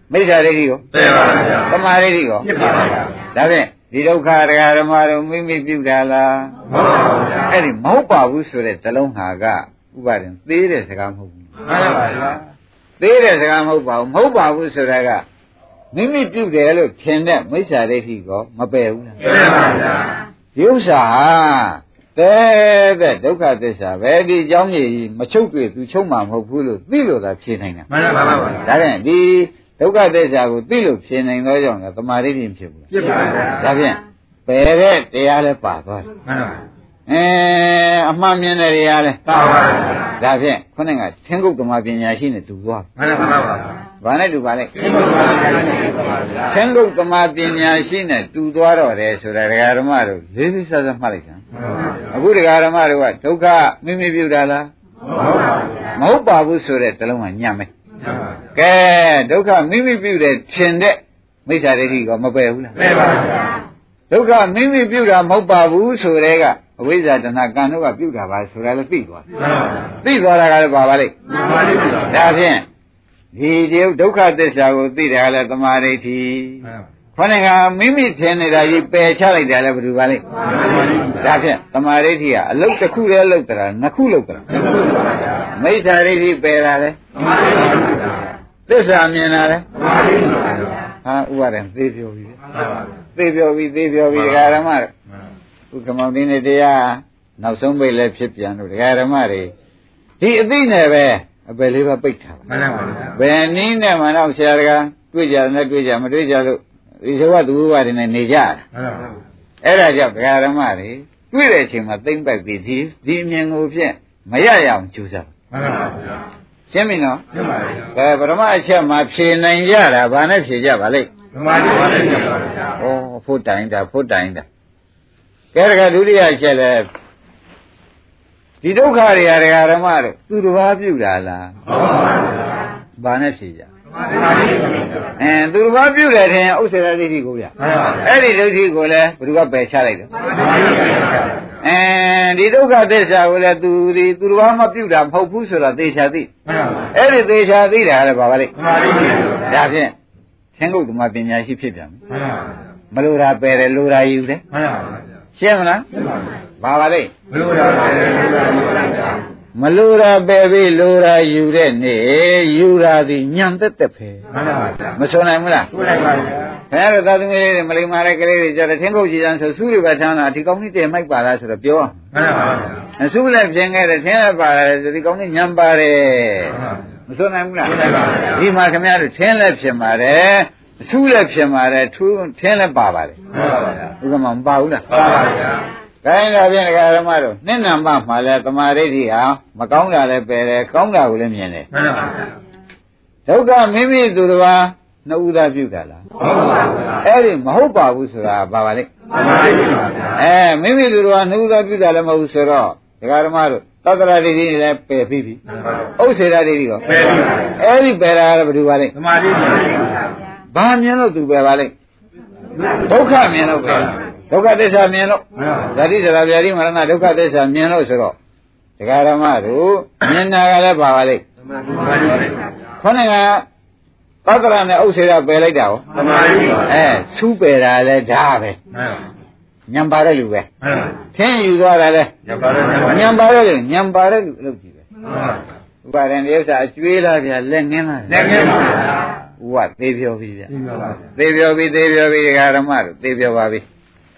မိစ္ဆာဒိဋ္ဌိကိုပယ်ပါဗျာသမာဓိဋ္ဌိကိုဖြစ်ပါဗျာဒါဖြင့်ဒီဒုက္ခတရားဓမ္မတို့မိမိပြုတာလားဟုတ်ပါဗျာအဲ့ဒီမဟုတ်ပါဘူးဆိုတဲ့ဇလုံးဟာကဥပါဒင်သေးတဲ့စကားမဟုတ်ဘူးမှန်ပါဗျာသေးတဲ့စကားမဟုတ်ပါဘူးမဟုတ်ပါဘူးဆိုတာကမိမိပြုတယ်လို့ထင်တဲ့မိစ္ဆာဒိဋ္ဌိကိုမပယ်ဘူးလားပယ်ပါဗျာဒီဥစ္စာဟာတဲ့တဲ့ဒုက္ခသစ္စာပဲဒီအကြောင်းကြီးမချုပ်တွေ့သူချုပ်မှာမဟုတ်ဘူးလို့သိလို့သာဖြေနိုင်တာမှန်ပါပါဗျာဒါဖြင့်ဒီဒုက္ခသစ္စာကိုသိလို့ဖြေနိုင်သောကြောင့်လည်းသမာဓိဋ္ဌိဖြစ်ဘူးဖြစ်ပါဗျာဒါဖြင့်ပယ်တဲ့တရားလည်းပါသွားတယ်မှန်ပါအဲအမှန်မြင်တဲ့တရားလည်းပါပါဗျာဒါဖြင့်ခုနကသင်္ကုတ်သမာပညာရှိနဲ့တူသွားမှန်ပါပါဗျာဘာနဲ့တူပါလဲဒီလိုပါဗျာဖြစ်ပါဗျာသင်္ကုတ်သမာပညာရှိနဲ့တူသွားတော့တယ်ဆိုတာဒကာဓမ္မတို့လေးလေးစားစားမှတ်လိုက်စမ်းမှန်ပါဗျာအခုဒကာဓမ္မတို့ကဒုက္ခမိမိပြုတာလားဟုတ်ပါဗျာမဟုတ်ပါဘူးဆိုတဲ့တလုံးကညံ့မယ်မှန်ပါကဲဒုက္ခမိမိပြုတဲ့ထင်တဲ့မိစ္ဆာဒိဋ္ဌိကမပယ်ဘူးလားပယ်ပါဗျာဒုက္ခမိမိပြုတာမဟုတ်ပါဘူးဆိုတဲ့ကအဝိဇ္ဇာတဏှာကံတို့ကပြုတာပါဆိုတာလည်းသိသွားမှန်ပါဗျာသိသွားတာကလည်းပါပါလိမ့်မှန်ပါလိမ့်ဗျာဒါဖြင့်ဒီဒုက္ခသစ္စာကိုသိတာကလည်းသမာဓိဋ္ဌိမှန်ပါခொနကမိမိထင်နေတာကြီးပယ်ချလိုက်တယ်လည်းဘယ်လိုပါလိမ့်မှန်ပါလိမ့်ဗျာဒါဖြင့်သမာဓိဋ္ဌိကအလုတ်တစ်ခုတည်းလုတ်တာနှစ်ခုလုတ်တာဟုတ်ပါဗျာမိစ္ဆာဒိဋ္ဌိပယ်တာလေမှန်ပါဗျာသစ္စာမြင်တာလေမှန်ပါဗျာဟာဥပါဒံသေးပြောပြီမှန်ပါဗျာသေပြောပြီသေပြောပြီဒကာဓမ္မတို့ဥက္ကမောင်တင်းတဲ့တရားနောက်ဆုံးပိတ်လည်းဖြစ်ပြန်လို့ဒကာဓမ္မတွေဒီအသိနဲ့ပဲအပယ်လေးပါပိတ်ထားပါမှန်ပါဗျာဘယ်နည်းနဲ့မှတော့ဆရာတကာတွေ့ကြတယ်တွေ့ကြမတွေ့ကြလို့ဒီဇဝတ္တဝိပါဒနဲ့နေကြတာမှန်ပါဗျာအဲ့ဒါကြောင့်ဒကာဓမ္မတွေတွေ့တဲ့အချိန်မှာသိမ့်ပိုက်ပြီးဒီဒီအမြင်ကိုဖြင့်မရရအောင်ကြိုးစားမှန်ပါဗျာရှင်းပြီနော်ရှင်းပါဗျာကဲပထမအချက်မှာဖြေနိုင်ကြတာဘာနဲ့ဖြေကြပါလိမ့်ဓမ္မတိပါလိမ့်ဗျာဩဖို့တိုင်တာဖို့တိုင်တာကဲတကဒုတိယအချက်လဲဒီဒုက္ခတွေဟာဒကာဓမ္မတို့သူတစ်ပါးပြုတာလားဟုတ်ပါဗျာဘာနဲ့ဖြေကြဓမ္မတိပါလိမ့်ဗျာအဲသူတစ်ပါးပြုတယ်ထင်ဥစ္စေတဒိဋ္ဌိကိုဗျမှန်ပါဗျာအဲ့ဒီဒိဋ္ဌိကိုလည်းဘယ်သူကပယ်ချလိုက်တယ်ဓမ္မတိပါလိမ့်ဗျာအဲဒီဒုက္ခသစ္စာကိုလည်းသူဒီသူတစ်ပါးမပြုတာမဟုတ်ဘူးဆိုတာသေချာသိမှန်ပါဗျာအဲ့ဒီသေချာသိတာလည်းဘာပါလိမ့်ဓမ္မတိပါလိမ့်ဗျာဒါဖြင့်သင်္ကုတ်သမာပညာရှိဖြစ်ပြန်ပြီမှန်ပါဗျာမလိုတာပယ်တယ်လိုတာယူတယ်မှန်ပါဗျာရှင်းမလားရှင်းပါဗျာဘာပါလိမ့်ဘယ်လိုလဲဘယ်လိုလဲဗျာမလိုတာပယ်ပြီးလိုတာယူတဲ့နေ့ယူတာဒီညံသက်သက်ပဲမှန်ပါဗျာမစွန်နိုင်ဘူးလားတွေ့လိုက်ပါဗျာခင်ဗျားတို့သာသမီလေးတွေမလိမ္မာတဲ့ကလေးတွေကြတဲ့သင်္ကုတ်ကြီးတန်းဆိုစုတွေပဲထမ်းတာဒီကောင်းကြီးတည်မိုက်ပါလားဆိုတော့ပြောမှန်ပါဗျာအစုလည်းပြင်ခဲ့တယ်ထင်းလည်းပါတယ်ဆိုဒီကောင်းကြီးညံပါတယ်မှန်ပါဗျာမစွန်နိုင်ဘူးလားတွေ့လိုက်ပါဗျာဒီမှာခင်ဗျားတို့ထင်းလည်းပြင်ပါတယ်အစုလည်းပြင်ပါတယ်ထူးထင်းလည်းပါပါတယ်မှန်ပါဗျာဒီကမှမပါဘူးလားပါပါဗျာခိုင်းတာဖြင့်ဒကာဓမ္မတို့နှစ်နံပါမှလည်းသမာဓိဋ္ဌိဟာမကောင်းတာလည်းပယ်တယ်ကောင်းတာကိုလည်းမြင်တယ်မှန်ပါဗျာဒုက္ခမိမိသူတော်ဘာနှစ်ဦးသားပြုတာလားဟုတ်ပါဗျာအဲ့ဒီမဟုတ်ပါဘူးဆိုတာဘာပါလဲဓမ္မတိပါဗျာအဲမိမိသူတော်ဘာနှစ်ဦးသားပြုတာလည်းမဟုတ်ဘူးဆိုတော့ဒကာဓမ္မတို့သတ္တရာဒိဋ္ဌိလည်းပယ်ပြီးပြီမှန်ပါဗျာဥစ္စေတဒိဋ္ဌိရောပယ်ပြီပါဗျာအဲ့ဒီပယ်တာကဘယ်သူပါလဲဓမ္မတိပါဗျာဘာမြင်လို့သူပယ်ပါလဲဒုက္ခမြင်လို့ပယ်ဒုက္ခသစ္စာမြင်လို့မှန်ပါဇာတိဇရာဗျာတိမရဏဒုက္ခသစ္စာမြင်လို့ဆိုတော့ဒကာဓမ္မတို့မြင်တာကလည်းပါပါလိမ့်ဓမ္မတိပါဗျာခေါင်းကသတ္တရနဲ့ဥစ္စေရပယ်လိုက်တာဟောဓမ္မတိပါဗျာအဲစူးပယ်တာလည်းဒါပဲမှန်ပါညံပါတဲ့လူပဲမှန်ပါထင်းယူသွားတာလည်းညပါရညပါညံပါတဲ့လူညံပါတဲ့လူအလုပ်ကြီးပဲမှန်ပါဥပါဒံဒီဥစ္စာအကျွေးလားဗျာလက်ငင်းလားလက်ငင်းပါဗျာဥပသေးပြောပြီဗျာဒီပါပါသေးပြောပြီသေးပြောပြီဒကာဓမ္မတို့သေးပြောပါပြီ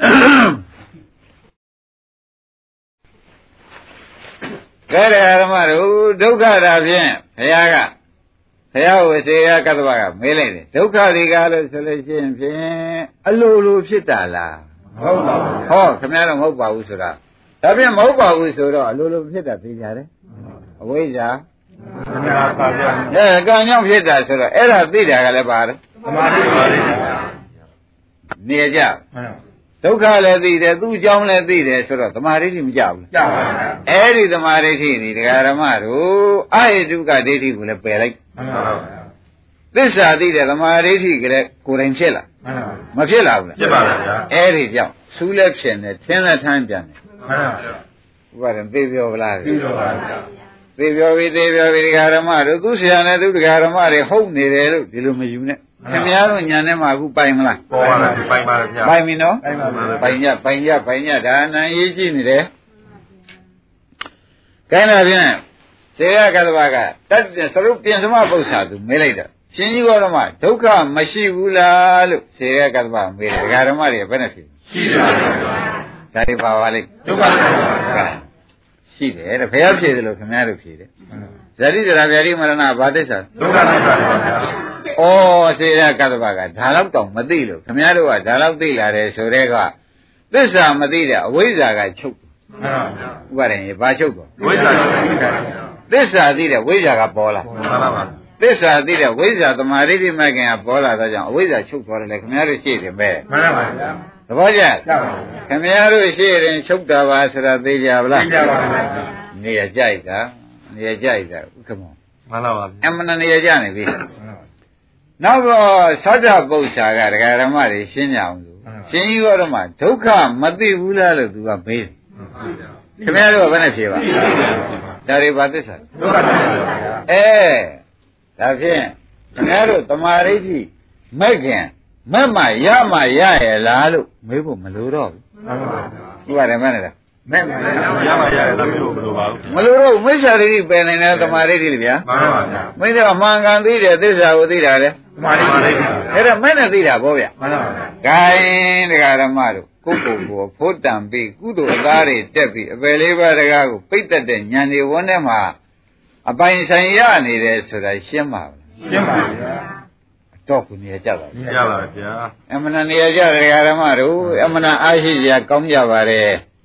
ကဲဒကာဓမ္မတို့ဒုက္ခတာဖြင့်ဘုရားကဘုရားဝိစေယကတ္တဗကမေးလိုက်တယ်ဒုက္ခတွေကလို့ဆိုလို့ရှိရင်ဖြင့်အလိုလိုဖြစ်တာလားဟုတ်ပါဘူးဟောခင်ဗျားတော့မဟုတ်ပါဘူးဆိုတာဒါဖြင့်မဟုတ်ပါဘူးဆိုတော့အလိုလိုဖြစ်တာသိကြတယ်အဝိဇ္ဇာဓမ္မပါဗျာအဲကံကြောင့်ဖြစ်တာဆိုတော့အဲ့ဒါသိတာကလည်းပါတယ်ဓမ္မတိပါဗျာနေကြမှန်ပါဒုက္ခလည်းသိတယ်သူ့အကြောင်းလည်းသိတယ်ဆိုတော့သမာဓိဋ္ဌိမကြဘူးကြပါဗျာအဲ့ဒီသမာဓိဋ္ဌိဒီဒကာဓမ္မတို့အဟိတုကဒိဋ္ဌိကိုလည်းပယ်လိုက်မှန်ပါဗျာသစ္စာသိတဲ့သမာဓိဋ္ဌိကလည်းကိုယ်တိုင်ဖြစ်လာမှန်ပါမဖြစ်လာဘူးလားဖြစ်ပါဗျာအဲ့ဒီကြောင့်စူးလည်းဖြစ်နေသင်လည်းထမ်းပြန်တယ်မှန်ပါဗျာဥပါဒံသိပြောဗလားပြီးတော့ပါဗျာသိပြောပြီသိပြောပြီဒကာဓမ္မတို့သူဆရာနဲ့သူဒကာဓမ္မတွေဟုတ်နေတယ်လို့ဒီလိုမယူနဲ့မှခင်ဗျားတို့ညာထဲမှာအခုပိုင်မလားပေါ်ပါလားပိုင်ပါဗျာပိုင်ပြီနော်ပိုင်ညပိုင်ညပိုင်ညဒါနံရေးကြည့်နေတယ်ခိုင်းတာဖြင့်စေရကတ္တဗကတတ်စရုပ်ပြင်စမပု္ပ္ပာသူမေးလိုက်တာရှင်ကြီးတော်မှာဒုက္ခမရှိဘူးလားလို့စေရကတ္တဗမေးတယ်ဒကာဓမ္မတွေဘယ်နဲ့ဖြစ်ရှိတယ်ဗျာဒါတွေပါပါလိမ့်ဒုက္ခရှိတယ်တဲ့ဘယ်ရောက်ဖြေတယ်လို့ခင်ဗျားတို့ဖြေတယ်ဇတိတရာဗျာတိမရဏဘာသစ္စာဒုက္ခသစ္စာပါဗျာဩစေရကတ္တဗကဒါတော့တောင်မသိလို့ခင်ဗျားတို့ကဒါတော့သိလာတယ်ဆိုတဲ့ကသစ္စာမသိတဲ့အဝိဇ္ဇာကချုပ်မှန်ပါဗျာဥပါဒင်ရေဘာချုပ်တော့ဝိဇ္ဇာချုပ်ပါသစ္စာသိတဲ့ဝိဇ္ဇာကပေါ်လာမှန်ပါပါသစ္စာသိတဲ့ဝိဇ္ဇာသမာဓိတိမကင်ကပေါ်လာတော့ကြောင့်အဝိဇ္ဇာချုပ်သွားတယ်လေခင်ဗျားတို့ရှိတယ်ပဲမှန်ပါပါဗျာသဘောကျခင်ဗျားတို့ရှိရင်ချုပ်တာပါဆိုတာသိကြပါလားသိကြပါပါနေရကြိုက်တာနေရကြိုက်တာဥက္ကမောမှန်ပါပါအမှန်နေရကြနေပြီနောက်တော့သောတာပု္ပ္ပာကဒကာဓမ္မတွေရှင်းကြအောင်လို့ရှင်ကြီးတော်မှာဒုက္ခမသိဘူးလားလို့သူကမေးတယ်ခင်ဗျားတို့ကဘယ်နဲ့ဖြေပါဒါတွေပါသစ္စာဒုက္ခသစ္စာအဲဒါဖြင့်ခင်ဗျားတို့တမာရိဋ္ဌိမဲ့ခင်မက်မှရမှရရဲ့လားလို့မေးဖို့မလိုတော့ဘူးမှန်ပါဘူးပါတယ်မနဲ့လားမဲ့မှရမှရတယ်လားမျိုးမလိုပါဘူးမလိုတော့မိစ္ဆာဒိဋ္ဌိပယ်နိုင်တယ်တမာရိဋ္ဌိလေဗျာမှန်ပါဗျာမိစ္ဆာအမှန်ကန်သိတယ်သစ္စာကိုသိတာလေတမာရိဋ္ဌိအဲ့ဒါမဲ့နဲ့သိတာပေါ့ဗျာမှန်ပါဗျာ gain တရားဓမ္မတို့ကိုယ့်ကိုယ်ကိုဖို့တံပြီးကုသိုလ်အသားတွေတက်ပြီးအပယ်လေးပါးတကားကိုပိတ်တတ်တဲ့ဉာဏ်တွေဝန်းထဲမှာအပိုင်ဆိုင်ရနေတယ်ဆိုတာရှင်းပါဘူးရှင်းပါဗျာတော့ကိုနေရကြပါဘူးကြပါဗျာအမှန်နေရကြတရားဓမ္မတို့အမှန်အားရှိကြကောင်းကြပါတယ်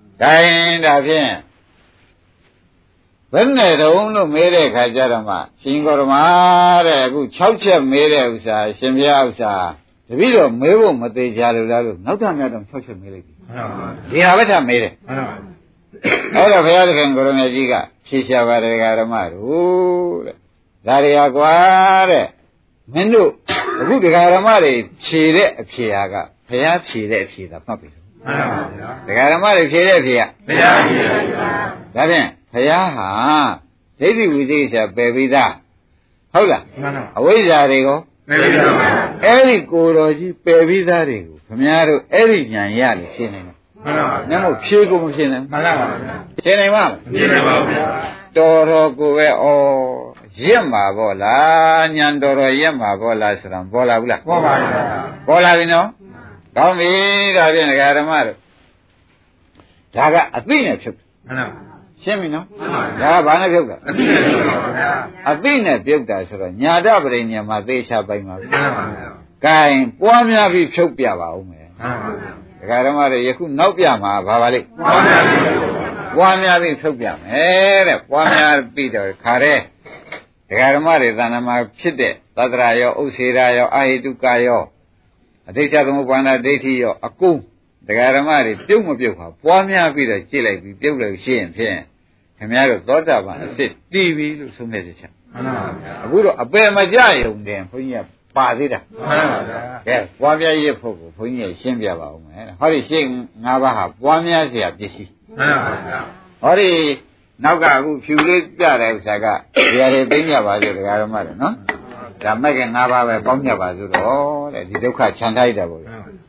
gain ဒါဖြင့်ဘယ်နဲ့တုံးလို့မေးတဲ့ခါကျတော့မှရှင်ကောရမတဲ့အခု၆ချက်မေးတဲ့ဥစ္စာရှင်ဘုရားဥစ္စာတပည့်တော်မေးဖို့မသေးကြလို့လားလို့နောက်ထပ်များတော့၆ချက်မေးလိုက်ပြီမှန်ပါပါဒီဟာပဲထားမေးတယ်မှန်ပါအဲ့တော့ဘုရားသခင်ကိုရမကြီးကဖြေရှာပါတယ်ဓမ္မတို့တဲ့ဒါရီဟာကွာတဲ့မင်းတို့အခုဒကာဓမ္မတွေဖြေတဲ့အဖြေဟာကဘုရားဖြေတဲ့အဖြေသာမှတ်ပြီမှန်ပါဗျာဒကာဓမ္မတွေဖြေတဲ့အဖြေကဘုရားဖြေပါဗျာဒါဖြင့်ဘုရားဟာဒိဋ္ဌိဝိသေသပယ်ပြီးသားဟုတ်လားမှန်ပါအဝိဇ္ဇာတွေကိုပယ်ပြီးသားပါအဲ့ဒီကိုယ်တော်ကြီးပယ်ပြီးသားတွေကိုခင်ဗျားတို့အဲ့ဒီဉာဏ်ရလို့ရှင်းနေတယ်မှန်ပါနမောဖြေကိုမရှင်းနိုင်မှန်ပါပါရှင်းနိုင်ပါ့မရှင်းနိုင်ပါဘူးဗျာတော်တော်ကိုပဲဩရင့်မှာပေါ့လားဉာဏ်တော်တော်ရင့်မှာပေါ့လားဆိုတော့ပေါ်လာဘူးလားပေါ်ပါဗျာပေါ်လာပြီနော်ကောင်းပြီဒါဖြင့်ဓမ္မတို့ဒါကအသိနဲ့ဖြုတ်မှန်ပါရှင်းပြီနော်ဒါကဘာနဲ့ပြုတ်တာအသိနဲ့ပြုတ်ပါဗျာအသိနဲ့ပြုတ်တာဆိုတော့ညာတပရိညာမှာသေချာပိုင်ပါပြီမှန်ပါဗျာ gain ပွားများပြီးဖြုတ်ပြပါဦးမယ်မှန်ပါဗျာဒကာဓမ္မတွေယခုနောက်ပြမှာဘာပါလိမ့်ပွားများပြီးပွားများပြီးဖြုတ်ပြမယ်တဲ့ပွားများပြီးတော့ခါတဲ့ဒကာဓမ္မတွေသဏ္ဍာန်မှာဖြစ်တဲ့သတ္တရာရောဥစ္စေရာရောအာဟိတုကရောအဋ္ဌိသမုပ္ပါဒဒိဋ္ဌိရောအကုန်ဒကာဓမ္မတွေပြုတ်မပြုတ်ပါပွားများပြီးတော့ကြည့်လိုက်ပြီးပြုတ်လို့ရှိရင်ဖြင့်ခင်ဗျားတို့သောတာပန်အစ်စ်တည်ပြီလို့ဆုံးဖြတ်ချက်ချမှန်ပါဗျာအခုတော့အပယ်မကြရုံတင်ဘုန်းကြီးကပါသေးတာမှန်ပါဗျာကဲပွားများရဖို့ကိုဘုန်းကြီးရှင်းပြပါဦးမယ်ဟောဒီရှင်း၅ပါးဟာပွားများเสียပစ္စည်းမှန်ပါဗျာဟောဒီနောက်ကအခုဖြူလေးပြတဲ့ဥစ္စာကဒီဟာတွေသိကြပါစေတရားတော်မှတယ်နော်ဒါမဲ့က၅ပါးပဲပေါင်းကြပါစို့တော့တဲ့ဒီဒုက္ခခြံထားရတာပေါ့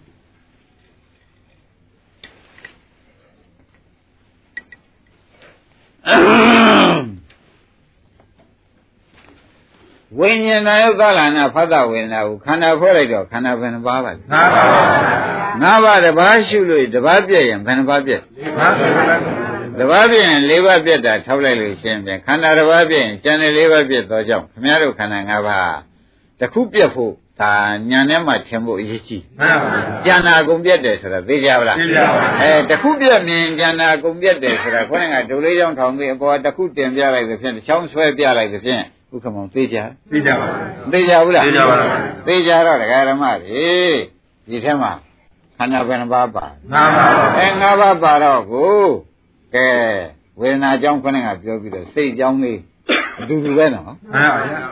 ဝိညာဏယုတ်သလနာဖတ်တဝေဒနာကိုခန္ဓာဖွဲ့လိုက်တော့ခန္ဓာဘယ်နှပါးပါလဲ၅ပါး၅ပါးတပါးရှုလို့တပါးပြည့်ရင်ဘယ်နှပါးပြည့်၅ပါးတပါးပြည့်ရင်၄ပါးပြည့်တာထောက်လိုက်လို့ရှင်းပြန်ခန္ဓာတပါးပြည့်ရင်ကျန်တဲ့၄ပါးပြည့်တော့ကြောင့်ခမည်းတော်ခန္ဓာ၅ပါးတစ်ခုပြည့်ဖို့ဒါညာနဲ့မှထင်ဖို့အရေးကြီးမှန်ပါဗျာကျန်တာအကုန်ပြည့်တယ်ဆိုတာသိကြပါလားသိကြပါပါအဲတစ်ခုပြည့်မြင်ကျန်တာအကုန်ပြည့်တယ်ဆိုတာခေါင်းကဒုလေးချောင်းထောင်ပြီးအပေါ်တစ်ခုတင်ပြလိုက်သဖြင့်တစ်ချောင်းဆွဲပြလိုက်သဖြင့်ဥက္ကမောင်သိကြသိကြပါသိကြဘူးလားသိကြပါပါသိကြတော့ဒကာဓမ္မတွေဒီထဲမှာခန္ဓာဘယ်နှပါးပါ၅ပါးအဲ၅ပါးပါတော့ကိုကဲဝေဒနာကြောင့်ခေါင်းကပြောပြီးတော့စိတ်ကြောင့်လေးအတူတူပဲနော်မှန်ပါ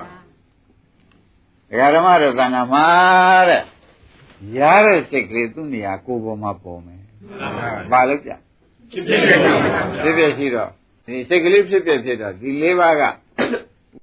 ဗျာဒကာဓမ္မတို့သံဃာမှာတဲ့ရတဲ့စိတ်ကလေးသူ့နေရာကိုယ်ပေါ်မှာပေါ်မယ်ဘာလို့ကြဖြစ်ဖြစ်ဖြစ်ဖြစ်ဖြစ်ရှိတော့ဒီစိတ်ကလေးဖြစ်ဖြစ်ဖြစ်တော့ဒီလေးပါးက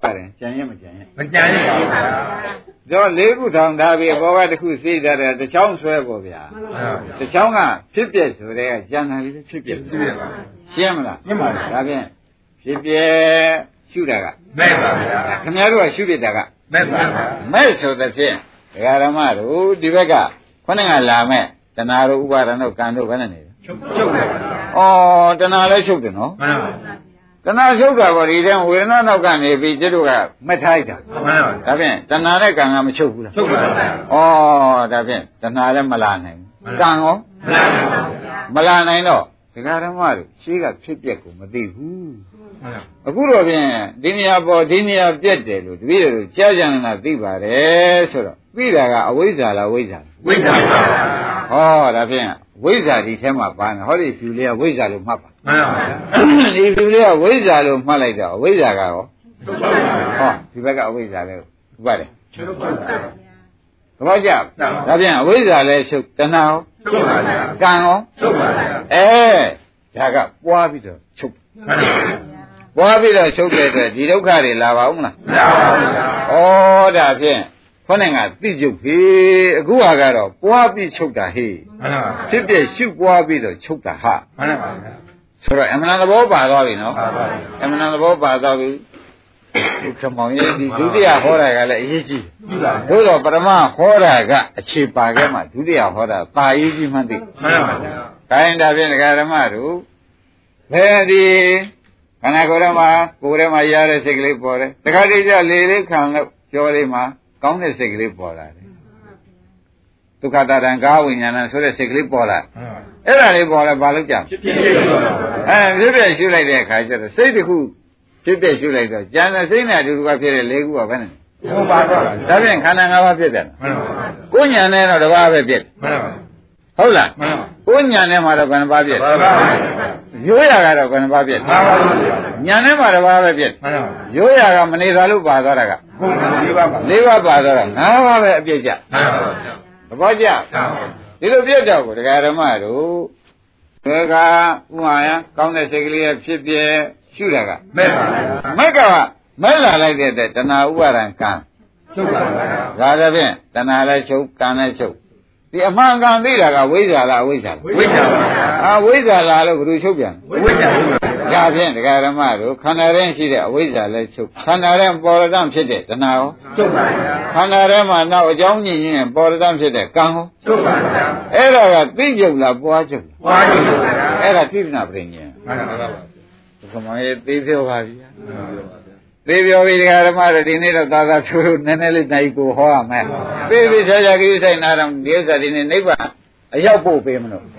ပါတယ်ကြံရမကြံရမကြံရပါဘူးဗျာတော့လေးခုထောင်ထားပြီးဘောကတစ်ခုစိတ်ထားတယ်တစ်ချောင်းဆွဲပေါ့ဗျာတစ်ချောင်းကဖြစ်ပြက်ဆိုတဲ့ကကြံတာလေးဖြစ်ပြက်ရှင်းမလားရှင်းပါပြီဒါဖြင့်ဖြစ်ပြက်ရှုတာကမဲ့ပါဗျာခင်ဗျားတို့ကရှုပြတာကမဲ့ပါဗျာမဲ့ဆိုတဲ့ဖြင့်ဒကာဓမ္မတို့ဒီဘက်ကခေါင်းကလာမဲ့တဏှာတို့ဥပါဒဏ်တို့ကံတို့ဘယ်နဲ့နေလဲချုပ်ချုပ်တယ်ဗျာဩတဏှာလည်းချုပ်တယ်နော်မှန်ပါဗျာတဏှာချုပ်တာပေါ့ဒီတဲ့ဝေဒနာနောက်ကနေပြီးကျတို့ကမထိုက်တာမှန်ပါဗျာဒါဖြင့်တဏှာနဲ့ကံကမချုပ်ဘူးလားချုပ်ပါဗျာဩဒါဖြင့်တဏှာလည်းမလာနိုင်ဘူးကံရောမှန်ပါဗျာမလာနိုင်တော့ဒကာဓမ္မတို့ရှေးကဖြစ်ပျက်ကိုမသိဘူးမှန်ပါအခုတော့ဖြင့်ဒီနေရာပေါ်ဒီနေရာပြက်တယ်လို့တပည့်တို့ကြားကြံတာသိပါတယ်ဆိုတော့သိတာကအဝိဇ္ဇာလားဝိဇ္ဇာလားဝိဇ္ဇာပါဗျာဟောဒါဖြင့်ဝိဇ္ဇာဒီထဲမှာပါနေဟောဒီဖြူလေးကဝိဇ္ဇာလို့မှတ်ပါမှန်ပါဗျာဒီဖြူလေးကဝိဇ္ဇာလို့မှတ်လိုက်တော့ဝိဇ္ဇာကရောချုပ်ပါဗျာဟောဒီဘက်ကအဝိဇ္ဇာလဲဟုတ်ပါတယ်ချုပ်ပါဗျာသဘောကျဒါဖြင့်အဝိဇ္ဇာလဲချုပ်တဏှာရောချုပ်ပါဗျာကံရောချုပ်ပါဗျာအဲဒါကပွားပြီးတော့ချုပ်မှန်ပါဗျာပွားပြီးတော့ချုပ်တဲ့အတွက်ဒီဒုက္ခတွေလာပါဦးမလားမလာပါဘူးဗျာဩဒါဖြင့်ခေါင်းကသိကျုပ်ပြီအခုဟာကတော့ပွားပြီးချုပ်တာဟေ့မှန်ပါဗျာဖြစ်ပြရှုပွားပြီးတော့ချုပ်တာဟာမှန်ပါဗျာဆိုတော့အမှန်သဘောပါသွားပြီနော်ပါပါအမှန်သဘောပါသွားပြီဒီခမောင်ရဲ့ဒီဒုတိယဟောတာကလည်းအရေးကြီးပြီပါသို့တော့ပထမဟောတာကအခြေပါခဲ့မှဒုတိယဟောတာသာရေးကြီးမှသိမှန်ပါဗျာဒါရင်ဒါဖြင့်ဒကာဓမ္မတို့ဘယ်ဒီခန္ဓာကိုယ်ထဲမှာကိုယ်ထဲမှာရတဲ့စိတ်ကလေးပေါ်တယ်တခါတည်းကျလေလေးခံလို့ကြောလေးမှာကောင်းတဲ့စိတ်ကလေးပေါ်လာတယ်ဒုက္ခတာတံကာဝိညာဏဆိုတဲ့စိတ်ကလေးပေါ်လာအဲ့ဒါလေးပေါ်လာဘာလို့ကြံဖြစ်ဖြစ်ဖြစ်ပါအဲဖြစ်ဖြစ်ရှုလိုက်တဲ့အခါကျတော့စိတ်တစ်ခုဖြစ်ဖြစ်ရှုလိုက်တော့ဉာဏ်နဲ့စိတ်နဲ့အတူတူကဖြစ်တဲ့လေးခုကဘယ်နဲ့ဟုတ်ပါတော့ဒါဖြင့်ခန္ဓာ၅ပါးဖြစ်တယ်မှန်ပါဗျာကိုဉာဏ်နဲ့တော့တစ်ပါးပဲဖြစ်မှန်ပါဟုတ်လားမှန်ပါကိုဉာဏ်နဲ့မှတော့ဘယ်နှပါးဖြစ်ပါပါရိုးရကတော့ဘယ်နှပါးဖြစ်ပါပါဗျာဉာဏ်နဲ့မှတစ်ပါးပဲဖြစ်မှန်ပါရိုးရကမနေသာလို့ပါသွားတာကဟုတ်ပါဒီပါပါလေးပါးပါသွားတာ၅ပါးပဲအပြည့်ကြမှန်ပါဗျာသဘောကျဟုတ်ပါဒီလိုပြည့်တော့ကိုဒကာဓမ္မတို့ဘယ်ကဥမာယကောင်းတဲ့စိတ်ကလေးဖြစ်ပြရှုတာကမဲ့ပါဗျာမက်ကမဲ့လာလိုက်တဲ့တဏှာဥပါဒံကံချုပ်ပါဗျာဒါကြဖြင့်တဏှာလည်းချုပ်ကံလည်းချုပ်ဒီအမှန်ကန်သိတာကဝိဇ္ဇာလားအဝိဇ္ဇာလားဝိဇ္ဇာပါဗျာအာဝိဇ္ဇာလားလို့ဘယ်လိုချုပ်ပြန်ဝိဇ္ဇာပါဗျာဒါဖြင့်ဒကာဓမ္မတို့ခန္ဓာထဲရှိတဲ့အဝိဇ္ဇာလည်းချုပ်ခန္ဓာထဲပေါ်ရတံဖြစ်တဲ့တဏှာရောချုပ်ပါဗျာခန္ဓာထဲမှာနောက်အကြောင်းညင်ရင်ပေါ်ရတံဖြစ်တဲ့ကံရောချုပ်ပါဗျာအဲ့ဒါကသိကြုံလားပွားကြုံဝါချုပ်ပါဗျာအဲ့ဒါသိပ္ပနာပရိညာမှန်ပါဗျာဒီကမောင်ရဲ့သိပြောပါဗျာသိပြောပြီဒကာဓမ္မတို့ဒီနေ့တော့သာသာဖြိုးလို့နည်းနည်းလေးနိုင်ကိုဟောရမယ်သိပြီဆရာကြီးဆိုင်နာတော့ဒီဥစ္စာဒီနေ့နိဗ္ဗာန်အရောက်ဖို့ပေးမလို့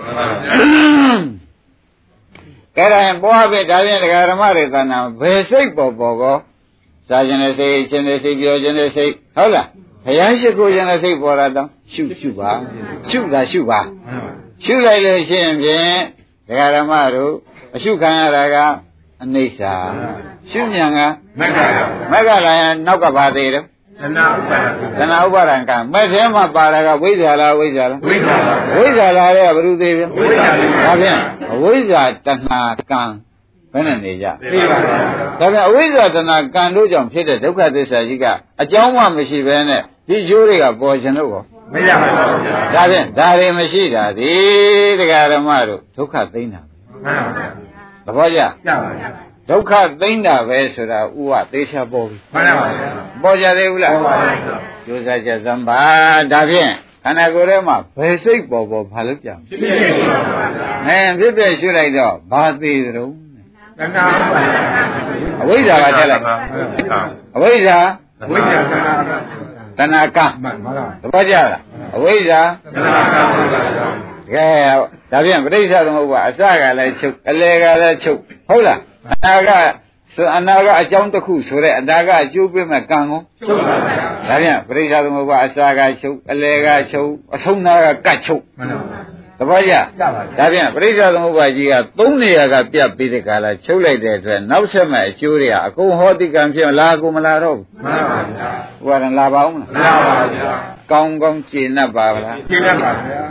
ကဲဒါရင်ပွားပြီဒါဖြင့်ဒကာဓမ္မတွေသဏ္ဍာန်ဘယ်စိတ်ပေါ်ပေါ်ကောစားခြင်းနဲ့စိတ်ခြင်းနဲ့စိတ်ပြောခြင်းနဲ့စိတ်ဟုတ်လားဘုရားရှိခိုးခြင်းနဲ့စိတ်ပေါ်လာတော့ရှုရှုပါရှုတာရှုပါရှုလိုက်လို့ရှိရင်ဖြင့်ဒကာဓမ္မတို့အရှုခံရတာကအနိစ္စရှုဉဏ်ကမက္ခာမက္ခလာရင်နောက်ကပါသေးတယ်သနာဥပါဒသနာဥပါဒံကမဲ့ထဲမှာပါတာကဝိဇ္ဇာလားဝိဇ္ဇာလားဝိဇ္ဇာပါဝိဇ္ဇာလားတဲ့ဘယ်သူသေးပြန်ဝိဇ္ဇာပါဒါဖြင့်အဝိဇ္ဇာတဏှာကံဘယ်နဲ့နေကြသိပါဗျာဒါဖြင့်အဝိဇ္ဇာတဏှာကံတို့ကြောင့်ဖြစ်တဲ့ဒုက္ခသစ္စာကြီးကအကြောင်းမှမရှိဘဲနဲ့ဒီကျိုးတွေကပေါ်ခြင်းလို့ကောမရပါဘူးဗျာဒါဖြင့်ဒါတွေမရှိတာဒီတရားဓမ္မတို့ဒုက္ခသိမ့်တာမှန်ပါဗျာသဘောကျရပါဗျာဒုက္ခသိမ့်တာပဲဆိုတာဥဝသေချာပေါ်ပြီမှန်ပါဗျာပေါ်ကြသေးဘူးလားဟုတ်ပါဗျာကျိုးစားကြစမ်းပါဒါဖြင့်ခန္ဓာကိုယ်ထဲမှာဘယ်စိတ်ပေါ်ပေါ်ဘာလို့ပြောင်းဖြစ်ဖြစ်ဖြစ်ပါဗျာအဲဖြစ်ဖြစ်ရှုလိုက်တော့ဘာသေးသလဲသနာဥပါဒအဝိဇ္ဇာကတက်လိုက်အဝိဇ္ဇာဝိဇ္ဇာသနာတဏှာကမှန်ပါလားသဘောကျလားအဝိဇ္ဇာသနာကဟုတ်ပါဗျာကဲဒါဖြင့်ပဋိစ္စသမုပ္ပါအစကလည်းချုပ်အလယ်ကလည်းချုပ်ဟုတ်လားအနာကဆိုအနာကအကြောင်းတစ်ခုဆိုတဲ့အနာကအကျိုးပေးမဲ့ကံကိုချုပ်ပါဗျာဒါဖြင့်ပဋိစ္စသမုပ္ပါအစကချုပ်အလယ်ကချုပ်အဆုံးနာကကတ်ချုပ်မှန်ပါဗျာသဘောကျရပါဗျာဒါဖြင့်ပဋိစ္စသမုပ္ပါကြီးကသုံးနေရာကပြတ်ပြီးတဲ့ကာလချုပ်လိုက်တဲ့အတွက်နောက်ဆက်မဲ့အကျိုးတွေကအကုန်ဟောတိကံဖြစ်လာကုန်မလာတော့ဘူးမှန်ပါဗျာဟိုကလာပါဦးမလားရပါဗျာကောင်းကောင်းရှင်း납ပါဗလားရှင်းရပါဗျာက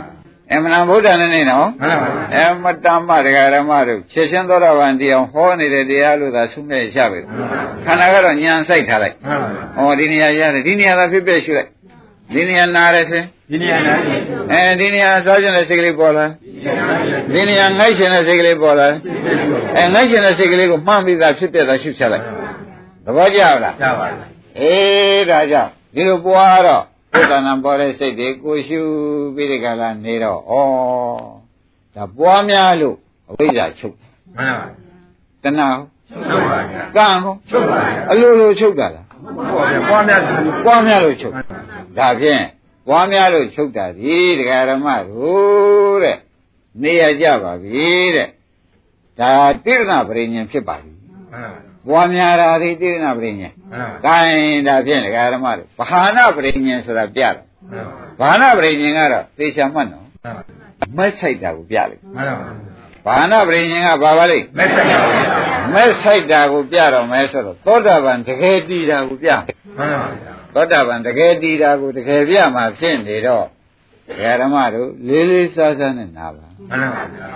အမှန်ဗုဒ္ဓနဲ့နေနော်မှန်ပါဗျာအမတမတရားဓမ္မတို့ချက်ချင်းသောတာပန်တရားဟောနေတဲ့တရားလို့သာဆုံးဖြတ်ရပြီခန္ဓာကတော့ညံစိုက်ထားလိုက်မှန်ပါဟောဒီနေရာရတယ်ဒီနေရာသာဖြစ်ဖြစ်ရှုလိုက်ဒီနေရာနားတယ်ဆိုဒီနေရာနားအဲဒီနေရာစားခြင်းတဲ့စိတ်ကလေးပေါ်လာဒီနေရာငိုက်ခြင်းတဲ့စိတ်ကလေးပေါ်လာအဲငိုက်ခြင်းတဲ့စိတ်ကလေးကိုမှန်းပြီးသားဖြစ်ပြတာရှုချလိုက်သဘောကျလားကျပါပြီအေးဒါကြောင့်ဒီလိုပွားတော့ဘုဒ္ဓနာပေါ်တဲ့စိတ်တွေကိုရှုပြီးဒီကလာနေတော့ဩဒါပွားများလို့အဝိဇ္ဇာချုပ်မှန်ပါတဏှာချုပ်ပါဗျာကံဟောချုပ်ပါဗျာအလိုလိုချုပ်တာလားပွားများပွားများလို့ချုပ်ဒါဖြင့်ပွားများလို့ချုပ်တာဒီတရားဓမ္မတို့တဲ့နေရကြပါပြီတဲ့ဒါတိရဏပရိညာဖြစ်ပါပြီပွားများတာဒီတိရဏပရိညာကဲဒါဖြင့်တရားဓမ္မတို့ဘာဟာနာပရိညာဆိုတာပြတယ်ဘာဟာနာပရိညာကတော့သေချာမှတ်နော်မက်ဆိုင်တာကိုပြလိုက်မှန်ပါဘာဟာနာပရိညာကဘာပါလိမ့်မက်ဆိုင်တာမက်ဆိုင်တာကိုပြတော့မဲဆိုတော့သောတာပန်တကယ်တည်တာကိုပြမှန်ပါသောတာပန်တကယ်တည်တာကိုတကယ်ပြမှာဖြစ်နေတော့ဓမ္မတို့လေးလေးစားစားနဲ့နာပါမှန်ပါဗျာ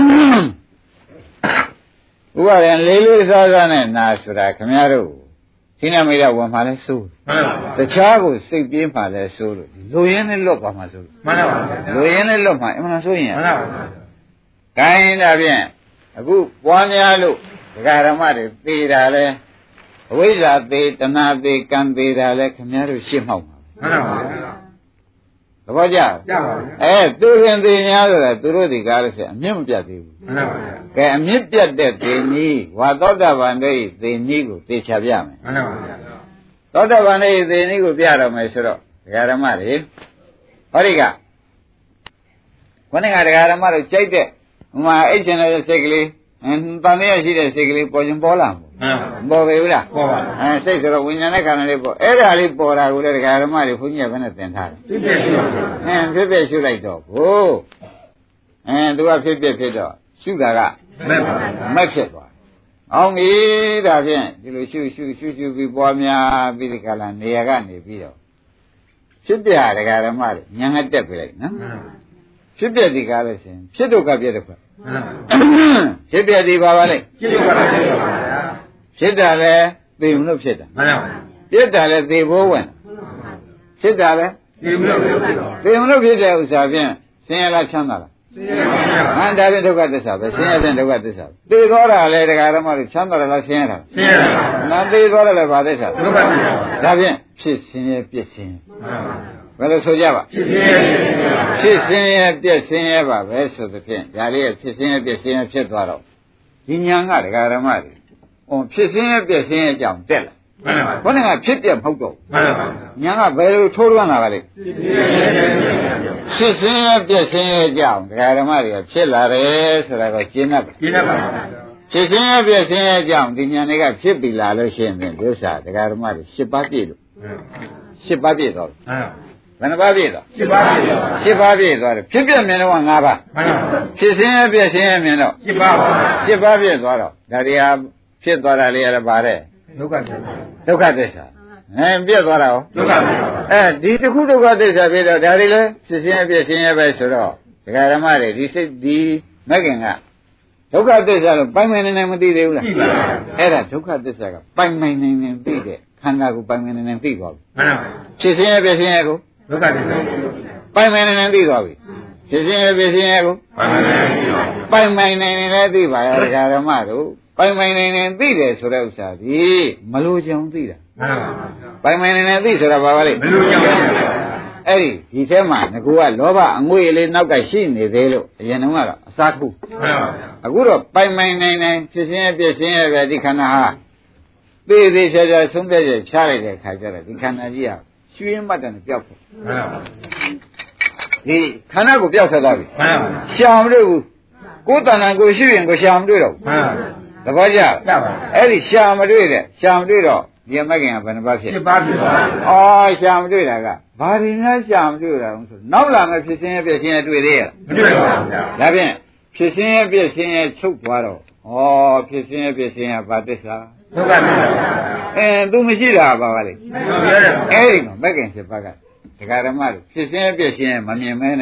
ဥပါရင်လေးလေးစားစားနဲ့နာဆိုတာခမည်းတော်သိနာမိတ်ဝင်မှလဲစိုးမှန်ပါတခြားကိုစိတ်ပြေးမှလဲစိုးလို့လူရင်းနဲ့လွတ်ပါမှစိုးမှန်ပါလူရင်းနဲ့လွတ်မှအမှန်ဆိုရင်မှန်ပါကိုင်းဒါဖြင့်အခုပွားများလို့ဒကာဓမ္မတွေသိတာလဲအဝိဇ္ဇာသေးတဏှာသေးကံသေးတာလဲခင်ဗျားတို့ရှင်းမှောက်ပါမှန်ပါဗျာသဘောကျကျပါဗျာအဲသူရင်သေးများဆိုတာသူတို့ဒီကားလို့ဆိုအမြင့်မပြတ်သေးဘူးမှန်ပါဗျာကဲအမြင့်ပြတ်တဲ့သေနည်းဝါသောတာပန်တို့ဤသေနည်းကိုသိချပြမယ်မှန်ပါဗျာသောတာပန်တို့ဤသေနည်းကိုပြတော့မယ်ဆိုတော့ဒကာဓမ္မတွေဟောဒီကခေါင်းကဒကာဓမ္မတို့ကြိုက်တဲ့ဟိုမှာအိတ်ချင်တဲ့စိတ်ကလေးအင်းတန်ရရှိတဲ့စိတ်ကလေးပေါ်ရင်ပေါ်လာမှာပေါ်ပြီလားပေါ်ပါအဲစိတ်ဆိုတော့ဝိညာဉ်နဲ့ခန္ဓာလေးပေါ်အဲ့ဒါလေးပေါ်တာကိုလည်းဒကာဓမ္မတွေဘုန်းကြီးကဘယ်နဲ့သင်ထားလဲဖြစ်ဖြစ်ရှုအင်းဖြစ်ဖြစ်ရှုလိုက်တော့ကိုအင်းသူကဖြစ်ဖြစ်ဖြစ်တော့ရှုတာကမက်ပါမက်ဖြစ်သွားအောင်ကြီးဒါဖြင့်ဒီလိုရှုရှုရှုရှုပြီးပွားများပြီးဒီကလာနေရာကနေပြီးတော့ဖြစ်ပြဒကာဓမ္မတွေညံငတ်တက်ပြလိုက်နော်ဖြစ်ပြဒီကားလို့ရှင်ဖြစ်ဒုက္ခပြတဲ့ခွက်ဖြစ်ပြဒီပါပါလေဖြစ်ဒုက္ခပြတဲ့ပါဗျာဖြစ်တာလဲသိမလို့ဖြစ်တာမှန်ပါပြစ်တာလဲသိဖို့ဝင်ဖြစ်တာလဲသိမလို့ဖြစ်တာသိမလို့ဖြစ်တဲ့ဥစ္စာဖြင့်ဆင်းရဲလားချမ်းသာလားဆင်းရဲပါဟန်ဒါဖြင့်ဒုက္ခသစ္စာပဲဆင်းရဲဖြင့်ဒုက္ခသစ္စာသိသောတာလဲတရားဓမ္မတွေချမ်းသာလားဆင်းရဲတာဆင်းရဲပါနာသိသောတာလဲဘာသစ္စာဒုက္ခသစ္စာဒါဖြင့်ဖြစ်ဆင်းရဲပြစ်ဆင်းမှန်ပါဘယ်လိုဆိုကြပါဖြစ်ဆင်းရဲဖြစ်ဆင်းရဲပြည့်ဆင်းရဲပါပဲဆိုသဖြင့်ဒါလေးဖြစ်ဆင်းရဲပြည့်ဆင်းရဲဖြစ်သွားတော့ဒီညာကဒကာဓမ္မတွေဟောဖြစ်ဆင်းရဲပြည့်ဆင်းရဲကြောင့်တက်လာမှန်ပါခေါင်းကဖြစ်ပြမဟုတ်တော့မှန်ပါညာကဘယ်လိုထိုးလွှမ်းလာပါလဲဖြစ်ဆင်းရဲပြည့်ဆင်းရဲကြောင့်ဒကာဓမ္မတွေကဖြစ်လာတယ်ဆိုတာကိုရှင်းတတ်ပါရှင်းတတ်ပါဖြစ်ဆင်းရဲပြည့်ဆင်းရဲကြောင့်ဒီညာတွေကဖြစ်ပြီလာလို့ရှိရင်ဒုစရဒကာဓမ္မတွေ၈ပါးပြည့်လို့၈ပါးပြည့်တော့မှန်ဘယ်နှပါးပြည့်တော့၈ပါးပြည့်တော့၈ပါးပြည့်သွားတယ်ဖြစ်ပြမြင်တော့၅ပါးမှန်ပါဖြစ်စင်းရပြည့်စင်းရမြင်တော့၈ပါးပါ၈ပါးပြည့်သွားတော့ဒါတွေဟာဖြစ်သွားတာလေးရပါတဲ့ဒုက္ခသစ္စာဒုက္ခသစ္စာအဲပြည့်သွားတာရောဒုက္ခသစ္စာအဲဒီတစ်ခုဒုက္ခသစ္စာပြည့်တော့ဒါတွေလည်းဖြစ်စင်းရပြည့်စင်းရပဲဆိုတော့ဒကာဓမ္မတွေဒီစိတ်ဒီမဂ္ဂင်ကဒုက္ခသစ္စာလို့ပိုင်ပိုင်နေနေမသိသေးဘူးလားသိပါပါအဲ့ဒါဒုက္ခသစ္စာကပိုင်ပိုင်နေနေသိတဲ့ခန္ဓာကိုပိုင်ပိုင်နေနေသိသွားပြီမှန်ပါဖြစ်စင်းရပြည့်စင်းရကိုဒုက္ခသစ္စာပိုင်ပိုင်နေနေသိသွားပြီဖြစ်စင်းရပြည့်စင်းရကိုပိုင်ပိုင်နေနေသိသွားပိုင်ပိုင်နေနေလည်းသိပါရဲ့ဒကာဓမ္မတို့ပိုင်ပိုင်နေနေသိတယ်ဆိုတဲ့ဥစ္စာဒီမလိုချင်သိတာမှန်ပါပိုင်ပိုင်နေနေသိဆိုတာဘာပါလဲမလိုချင်ပါဘူးအဲ့ဒီဒီထဲမှာငကူကလောဘအငွေ့လေးနောက်ကရှိနေသေးလို့အရင်တုန်းကတော့အစားခုမှန်ပါအခုတော့ပိုင်ပိုင်နေနေဖြစ်စင်းရပြည့်စင်းရပဲဒီခန္ဓာဟာသိသေးချာချာဆုံးဖြတ်ချက်ချလိုက်တဲ့ခါကျတော့ဒီခန္ဓာကြီးဟာရွှေမှတ်တယ်ပျောက်တယ်မှန်ပါဒီခန္ဓာကိုပျောက်ဆက်သွားပြီမှန်ပါရှာမတွေ့ဘူးကိုယ်တဏ္ဍာကိုရှိရင်ကိုရှာမတွေ့တော့မှန်ပါသဘောကျကျပါအဲ့ဒီရှာမတွေ့တဲ့ရှာမတွေ့တော့ဒီမဂ္ဂင်ကဘယ်နှပါဖြစ်၈ပါးဖြစ်ပါအော်ရှာမတွေ့တာကဘာတွေများရှာမတွေ့တာလဲဆိုနောက်လာမဲ့ဖြစ်စင်းရပြည့်စင်းရတွေ့သေးရဲ့မတွေ့ပါဘူးဗျာဒါဖြင့်ဖြစ်စင်းရပြည့်စင်းရချုပ်သွားတော့ဩဖြစ်စင်းရပြည့်စင်းရဘာသစ္စာဒုက္ခသစ္စာအဲ तू မရှိတာပါပါလေမရှိပါဘူးအဲ့ဒီမှာမဂ္ဂင်၈ပါးကဒကာဓမ္မတို့ဖြစ်စင်းရပြည့်စင်းရမမြင်မဲနဲ့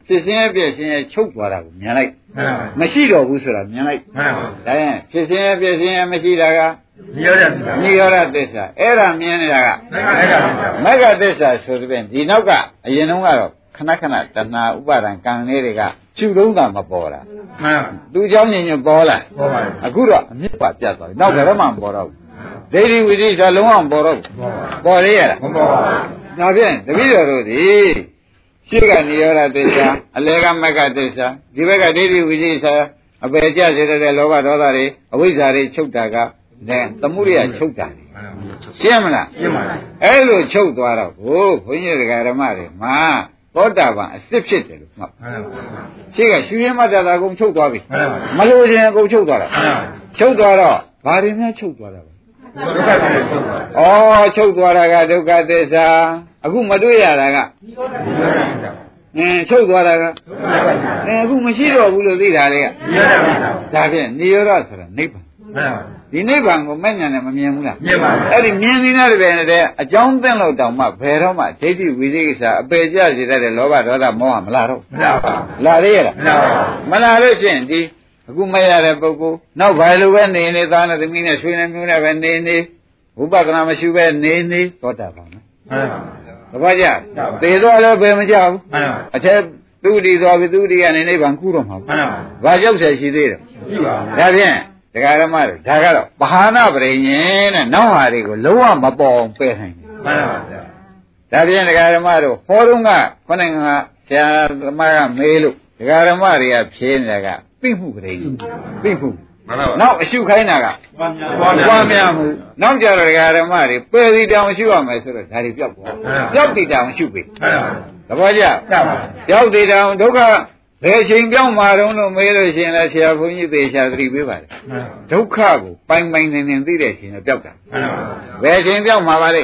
ဖြစ်စင်းရဲ့ပြည့်စင်းရဲ့ချုပ်သွားတာကိုမြင်လိုက်မရှိတော့ဘူးဆိုတာမြင်လိုက်ဒါရင်ဖြစ်စင်းရဲ့ပြည့်စင်းရဲ့မရှိတာကနိရောဓနိရောဓသစ္စာအဲ့ဒါမြင်နေတာကမဂ္ဂသစ္စာဆိုတဲ့ဒီနောက်ကအရင်တုန်းကတော့ခဏခဏတဏှာဥပါဒံကံလေးတွေကကျူတုံးတာမပေါ်တာမှန်သူเจ้าညင်ညင်ပေါ်လာပေါ်ပါအခုတော့အမြစ်ပါပြတ်သွားပြီနောက်ဘယ်တော့မှမပေါ်တော့ဘူးဒိဋ္ဌိဝိသိကိလုံးဝမပေါ်တော့ဘူးပေါ်လေရလားမပေါ်ပါဘူးဒါဖြင့်တပည့်တော်တို့ဒီရှေ့ကနိရောဓသစ္စာအလယ်ကမဂ္ဂသစ္စာဒီဘက်ကဒိဋ္ဌိဝိသိကိအပယ်ကျစေတဲ့လောဘဒေါသတွေအဝိဇ္ဇာတွေချုပ်တာကနဲ့သမှုရိယချုပ်တာရှင်းမလားရှင်းပါလားအဲ့လိုချုပ်သွားတော့ဟိုဘုန်းကြီးတွေကဓမ္မတွေမှာသောတာပန်အစစ်ဖြစ်တယ်လို့မှတ်ရှင်းကရှူရင်မတ္တတာအကုန်ချုပ်သွားပြီမလို့ခြင်းအကုန်ချုပ်သွားတာချုပ်သွားတော့ဘာတွေများချုပ်သွားတာလဲဒုက္ခသစ္စာချုပ်သွားဩချုပ်သွားတာကဒုက္ခသစ္စာအခုမတွေ့ရတာကအင်းချုပ်သွားတာကအဲအခုမရှိတော့ဘူးလို့သိတာလေကဒါဖြင့်နိရောဓဆိုတာနိဗ္ဗာန်ဒီနိဗ္ဗာန်ကိုမဲ့ညာနဲ့မမြင်ဘူးလားမြင်ပါဘူးအဲ့ဒီမြင်နေတဲ့တည်းနဲ့အကြောင်းသိလို့တောင်မှဘယ်တော့မှဒိဋ္ဌိဝိသိကိစ္စအပေကြစေတတ်တဲ့လောဘဒေါသမောဟမလာတော့မလာပါဘူးလာသေးရလားမလာလို့ရှိရင်ဒီအခုမရတဲ့ပုဂ္ဂိုလ်နောက်ဘာလိုပဲနေနေသားနဲ့သမီးနဲ့ဆွေနဲ့မျိုးနဲ့ပဲနေနေဝိပဿနာမရှိပဲနေနေသောတာပန်နော်မှန်ပါဘူးတပည့်ကြသေတော့လည်းဘယ်မကြဘူးမှန်ပါဘူးအထက်သူတည်သွားပြီသူတည်ကနေနိဗ္ဗာန်ကူးတော့မှာမှန်ပါဘူးဘာရောက်ဆက်ရှိသေးတယ်ရှိပါဘူးဒါဖြင့်ဒကာရမတို့ဒါကတော့ပဟာနာပရိညင်တဲ့နောက်ဟာတွေကိုလုံးဝမပေါ်အောင်ပယ်နိုင်တယ်မှန်ပါဗျာဒါဖြင့်ဒကာရမတို့ဟောတော့ကခொနဲ့ကဆရာသမားကမေးလို့ဒကာရမတွေကဖြေနေတာကသိမှုပရိညင်သိမှုမှန်ပါဗျာနောက်အရှုခိုင်းတာကပွားများမှုနောက်ကြတော့ဒကာရမတွေပယ်စီတောင်ရှုရမယ်ဆိုတော့ဒါတွေပြောက်သွားပြောက်တည်တောင်ရှုပြီမှန်ပါသဘောကျပြောက်တည်တောင်ဒုက္ခဘယ်ချိန်ပြောင်းမှာတော့လို့မေးလို့ရှိရင်လည်းဆရာဘုန်းကြီးသေချာသတိပေးပါတယ်ဒုက္ခကိုပိုင်ပိုင်နေနေသိတဲ့ချိန်တော့ပြောက်တာဘယ်ချိန်ပြောင်းမှာပါလဲ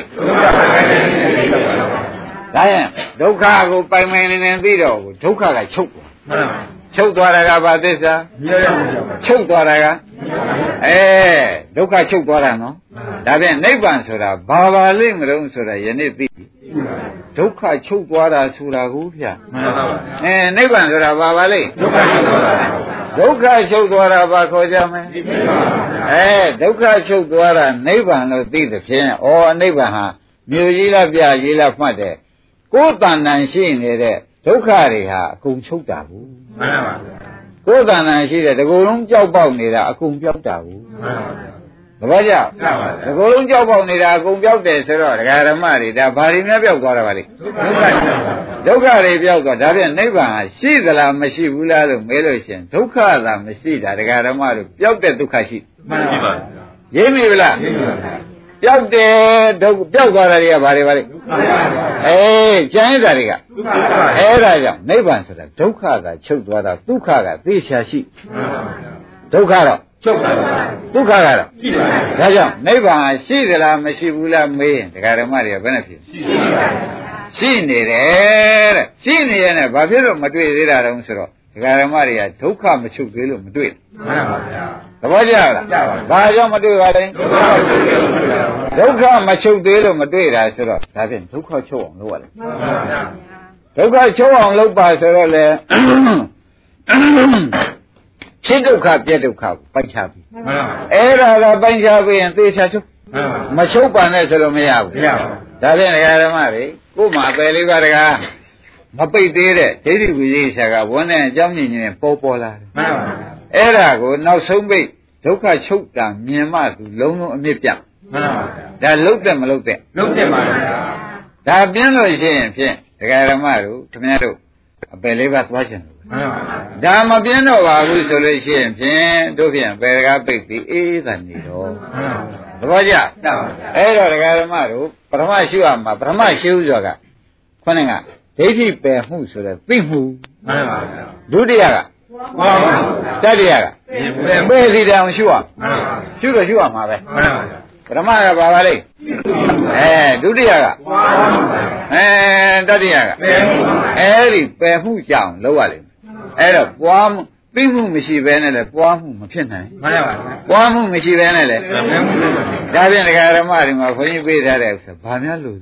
ဒါရင်ဒုက္ခကိုပိုင်ပိုင်နေနေသိတော့ဒုက္ခကချုပ်သွားချုပ်သွားတာကဘာသစ္စာချုပ်သွားတာကအဲဒုက္ခချုပ်သွားတာနော်ဒါဖြင့်နိဗ္ဗာန်ဆိုတာဘာပါလိမ့်မလို့ဆိုတာယနေ့သိပြီဒုက္ခချုပ်သွားတာဆိုတာကိုဗျာမှန်ပါပါအဲနိဗ္ဗာန်ဆိုတာဘာပါလိမ့်ဒုက္ခချုပ်သွားတာဒုက္ခချုပ်သွားတာဘာခေါ်ကြမလဲအဲဒုက္ခချုပ်သွားတာနိဗ္ဗာန်လို့သိတဲ့ဖြင့်ဩနိဗ္ဗာန်ဟာမြို့ကြီးလားပြကြီးလားမှတ်တယ်ကိုယ်တဏ္ဍာရှိနေတဲ့ဒုက္ခတွေဟာအကုန်ချုပ်တာဘူးမှန်ပါပါကိုယ်တဏ္ဍာရှိတဲ့ဒီကုလုံးကြောက်ပေါက်နေတာအကုန်ပြောက်တာဘူးမှန်ပါပါသဘောကျဒီကုလုံးကြောက်ပေါက်နေတာအကုန်ပြောက်တယ်ဆိုတော့ဒကာဓမ္မတွေဒါဘာတွေများပြောက်သွားတာပါလဲဒုက္ခတွေပြောက်သွားဒါဖြင့်နိဗ္ဗာန်ရှိသလားမရှိဘူးလားလို့မေးလို့ရှိရင်ဒုက္ခသာမရှိတာဒကာဓမ္မတို့ပြောက်တဲ့ဒုက္ခရှိမှန်ပါပါရင်းမိဗလားရင်းပါပါပြောက်တယ်ဒုက္ခပြောက်သွားတာတွေကဘာတွေပါလဲအေးကျန်ရတာတွေကအဲ့ဒါကြောင့်နိဗ္ဗာန်ဆိုတာဒုက္ခကချုပ်သွားတာဒုက္ခကသိချာရှိဒုက္ခတော့ချုပ်တာဒုက္ခကတော့ရှိပါဘူးဒါကြောင့်နိဗ္ဗာန်ရှိသလားမရှိဘူးလားမေးရင်ဒကာဓမ္မတွေကဘယ်နဲ့ဖြစ်ရှိနေတယ်တဲ့ရှိနေရတဲ့ဘာဖြစ်လို့မတွေ့သေးတာတုံးဆိုတော့ဒကာဓမ္မတွေကဒုက္ခမချုပ်သေးလို့မတွေ့မှန်ပါဗျာသဘောကျလားဘာကြောင့်မတွေ့ပါလဲဒုက္ခမချုပ်သေးလို့မတွေ့တာဆိုတော့ဒါဖြင့်ဒုက္ခချုပ်အောင်လုပ်ရတယ်ဒုက္ခချုပ်အောင်လုပ်ပါဆိုတော့လေဖြစ်ဒုက္ခပြက်ဒုက္ခကိုပိုက်ချပြီအဲ့ဒါကပိုက်ချပြီးရင်သေချာချုပ်မချုပ်ပါနဲ့ဆိုလို့မရဘူးမရဘူးဒါဖြင့်ဒကာဓမ္မတွေကို့မှာအပယ်လေးပါးဒကာမပိတ်သေးတဲ့ဒိဋ္ဌိဝိသေကိစ္စကဝန်းတဲ့အကြောင်းညင်ညင်ပေါ်ပေါ်လာတယ်မှန်ပါဗျာအဲ့ဒါကိုနောက်ဆုံးပိတ်ဒုက္ခချုပ်တာမြင်မှသူလုံးလုံးအမြင့်ပြတ်မှန်ပါဗျာဒါလုံးတဲ့မလုံးတဲ့လုံးတဲ့ပါဗျာဒါပြင်းလို့ရှိရင်ဖြင့်ဒကာဓမ္မတို့ခင်ဗျားတို့အပယ်လေးပါးသွားချင်တယ်မှန်ပါဗျာဒါမပြင်းတော့ပါဘူးဆိုလို့ရှိရင်ဖြင့်တို့ဖြင့်ပယ်ကားပိတ်ပြီးအေးသာနေတော့မှန်ပါဗျာသဘောကျမှန်ပါဗျာအဲ့တော့ဒကာဓမ္မတို့ပထမရှိရမှာပထမရှိဥစွာကခေါင်းကဒိဋ္ဌိပယ်မှုဆိုတဲ့သိမှုမှန်ပါဗျာဒုတိယကမှန်ပါဗျာတတိယကပယ်စီတောင်ရှုရမှန်ပါရှုတော့ရှုရမှာပဲမှန်ပါဗျာပထမကဘာပါလဲအဲဒုတိယကအဲတတိယကအဲဒီပယ်မှုကြောင့်လောက်ရလိမ့်မယ်အဲ့တော့ပွားမှုသိမှုမရှိဘဲနဲ့လည်းပွားမှုမဖြစ်နိုင်မှန်ပါဗျာပွားမှုမရှိဘဲနဲ့လည်းဒါဖြင့်ဒကာဓမ္မတွေမှာခွင့်ပြုပေးထားတဲ့ဥစ္စာဘာများလို့သေး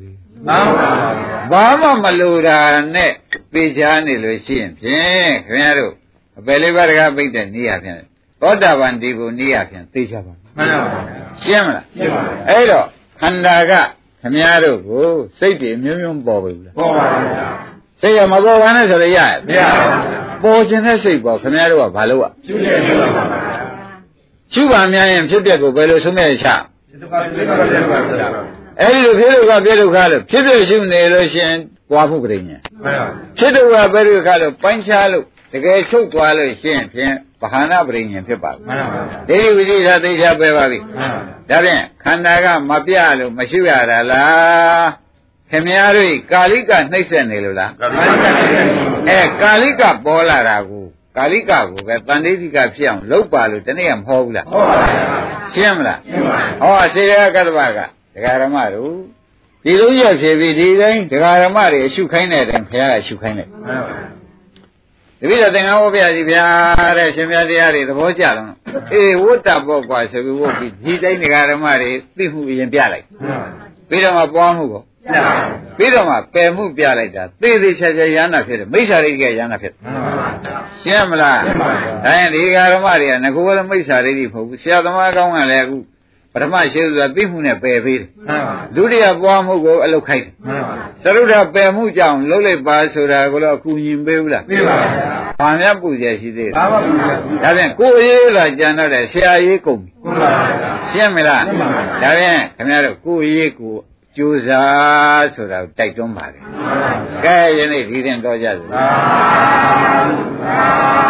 မှန်ပါဗျာဘာမှမလိုတာနဲ့သိချာနေလို့ရှိရင်ဖြင့်ခင်ဗျားတို့အပယ်လေးပါးတကားပိတ်တဲ့နေရာဖြင့်သောတာပန်ဒီကိုနေရာဖြင့်သိချပါမှန်ပါဗျာရှင်းမလားရှင်းပါဗျာအဲ့တော့ခန္ဓာကခင်ဗျားတို့ကိုစိတ်တွေမျိုးမျိုးပေါ်ပြီလားပေါ်ပါဗျာစိတ်ရမပေါ်ပါနဲ့ဆိုတော့ရရဲ့မရပါဘူးဗျာပေါ်ခြင်းတဲ့စိတ်ပေါ်ခင်ဗျားတို့ကဘာလို့อ่ะရှုနေရှုပါပါဗျာရှုပါများရင်ဖြစ်ပျက်ကိုဘယ်လိုဆုံးမဲ့ချဒီပါဒီပါဒီပါဗျာအဲ့ဒီလိုဖြစ်လို့ကပြည့်ဒုက္ခလို့ဖြစ်ဖြစ်ရှုနေလို့ရှင်ပွားမှုပရိညာမှန်ပါဖြစ်ဒုက္ခပြည့်ဒုက္ခလို့ပိုင်းခြားလို့တကယ်ချုပ်သွားလို့ရှင်ဖြင့်ဗဟာနာပရိညာဖြစ်ပါဘူးမှန်ပါဗျာဒိဋ္ဌိဝိသိသာသိချပဲပါပြီမှန်ပါဒါဖြင့်ခန္ဓာကမပြလို့မရှိရတာလားခင်ဗျားတို့ကာလိကနှိမ့်ဆက်နေလို့လားမှန်ပါဗျာအဲကာလိကပေါ်လာတာကိုကာလိကကိုပဲတန်ဋိတိကဖြစ်အောင်လုပ်ပါလို့တနေ့ကမဟောဘူးလားဟုတ်ပါဗျာရှင်းမလားရှင်းပါဟောစေရကတ္တဗကဒကာရမတို့ဒီလိုရဖြစ်ပြီးဒီတိုင်းဒကာရမတွေအရှုခိုင်းတဲ့အတိုင်းဘုရားကရှုခိုင်းတယ်မှန်ပါဗျာတပည့်တော်သင်္ကန်းဝပြကြီးဗျာတဲ့ရှင်မြတ်တရားတွေသဘောကျတော့အေးဝတ္တပေါ့ကွာဆိုပြီးဝတ်ပြီးဒီတိုင်းဒကာရမတွေသိမှုရင်ပြလိုက်မှန်ပါပြီးတော့မှပွားမှုကိုဗျာပြီးတော့မှပယ်မှုပြလိုက်တာသေသေးချာချာရဟနာဖြစ်တယ်မိစ္ဆာရိကရဟနာဖြစ်တယ်မှန်ပါဗျာရှင်းမလားရှင်းပါဗျာဒါရင်ဒီဃာရမတွေကငကိုယ်လည်းမိစ္ဆာရိတိမဟုတ်ဘူးဆရာသမားကောင်းကလည်းအခုပထမရှိဆိုတာသိမှုနဲ့ပယ်ပေးတယ်မှန်ပါဒုတိယပွားမှုကိုအလုတ်ခိုက်တယ်မှန်ပါသရုဒ္ဓပယ်မှုကြောင့်လှုပ်လိုက်ပါဆိုတာကိုတော့အကူညီပေးဘူးလားသိပါဗျာဘာများပူကြရှိသေးလဲဘာမှမဖြစ်ဘူးဒါဖြင့်ကိုယ်ရေးလာကြံတော့တယ်ဆရာရေးကုန်ပြီဟုတ်ပါဗျာရှင်းမလားရှင်းပါပြီဒါဖြင့်ခင်ဗျားတို့ကိုယ်ရေးကိုကြိုးစားဆိုတာကိုတိုက်တွန်းပါတယ်မှန်ပါဗျာကဲယနေ့ဒီရင်တော်ကြစို့သာသာ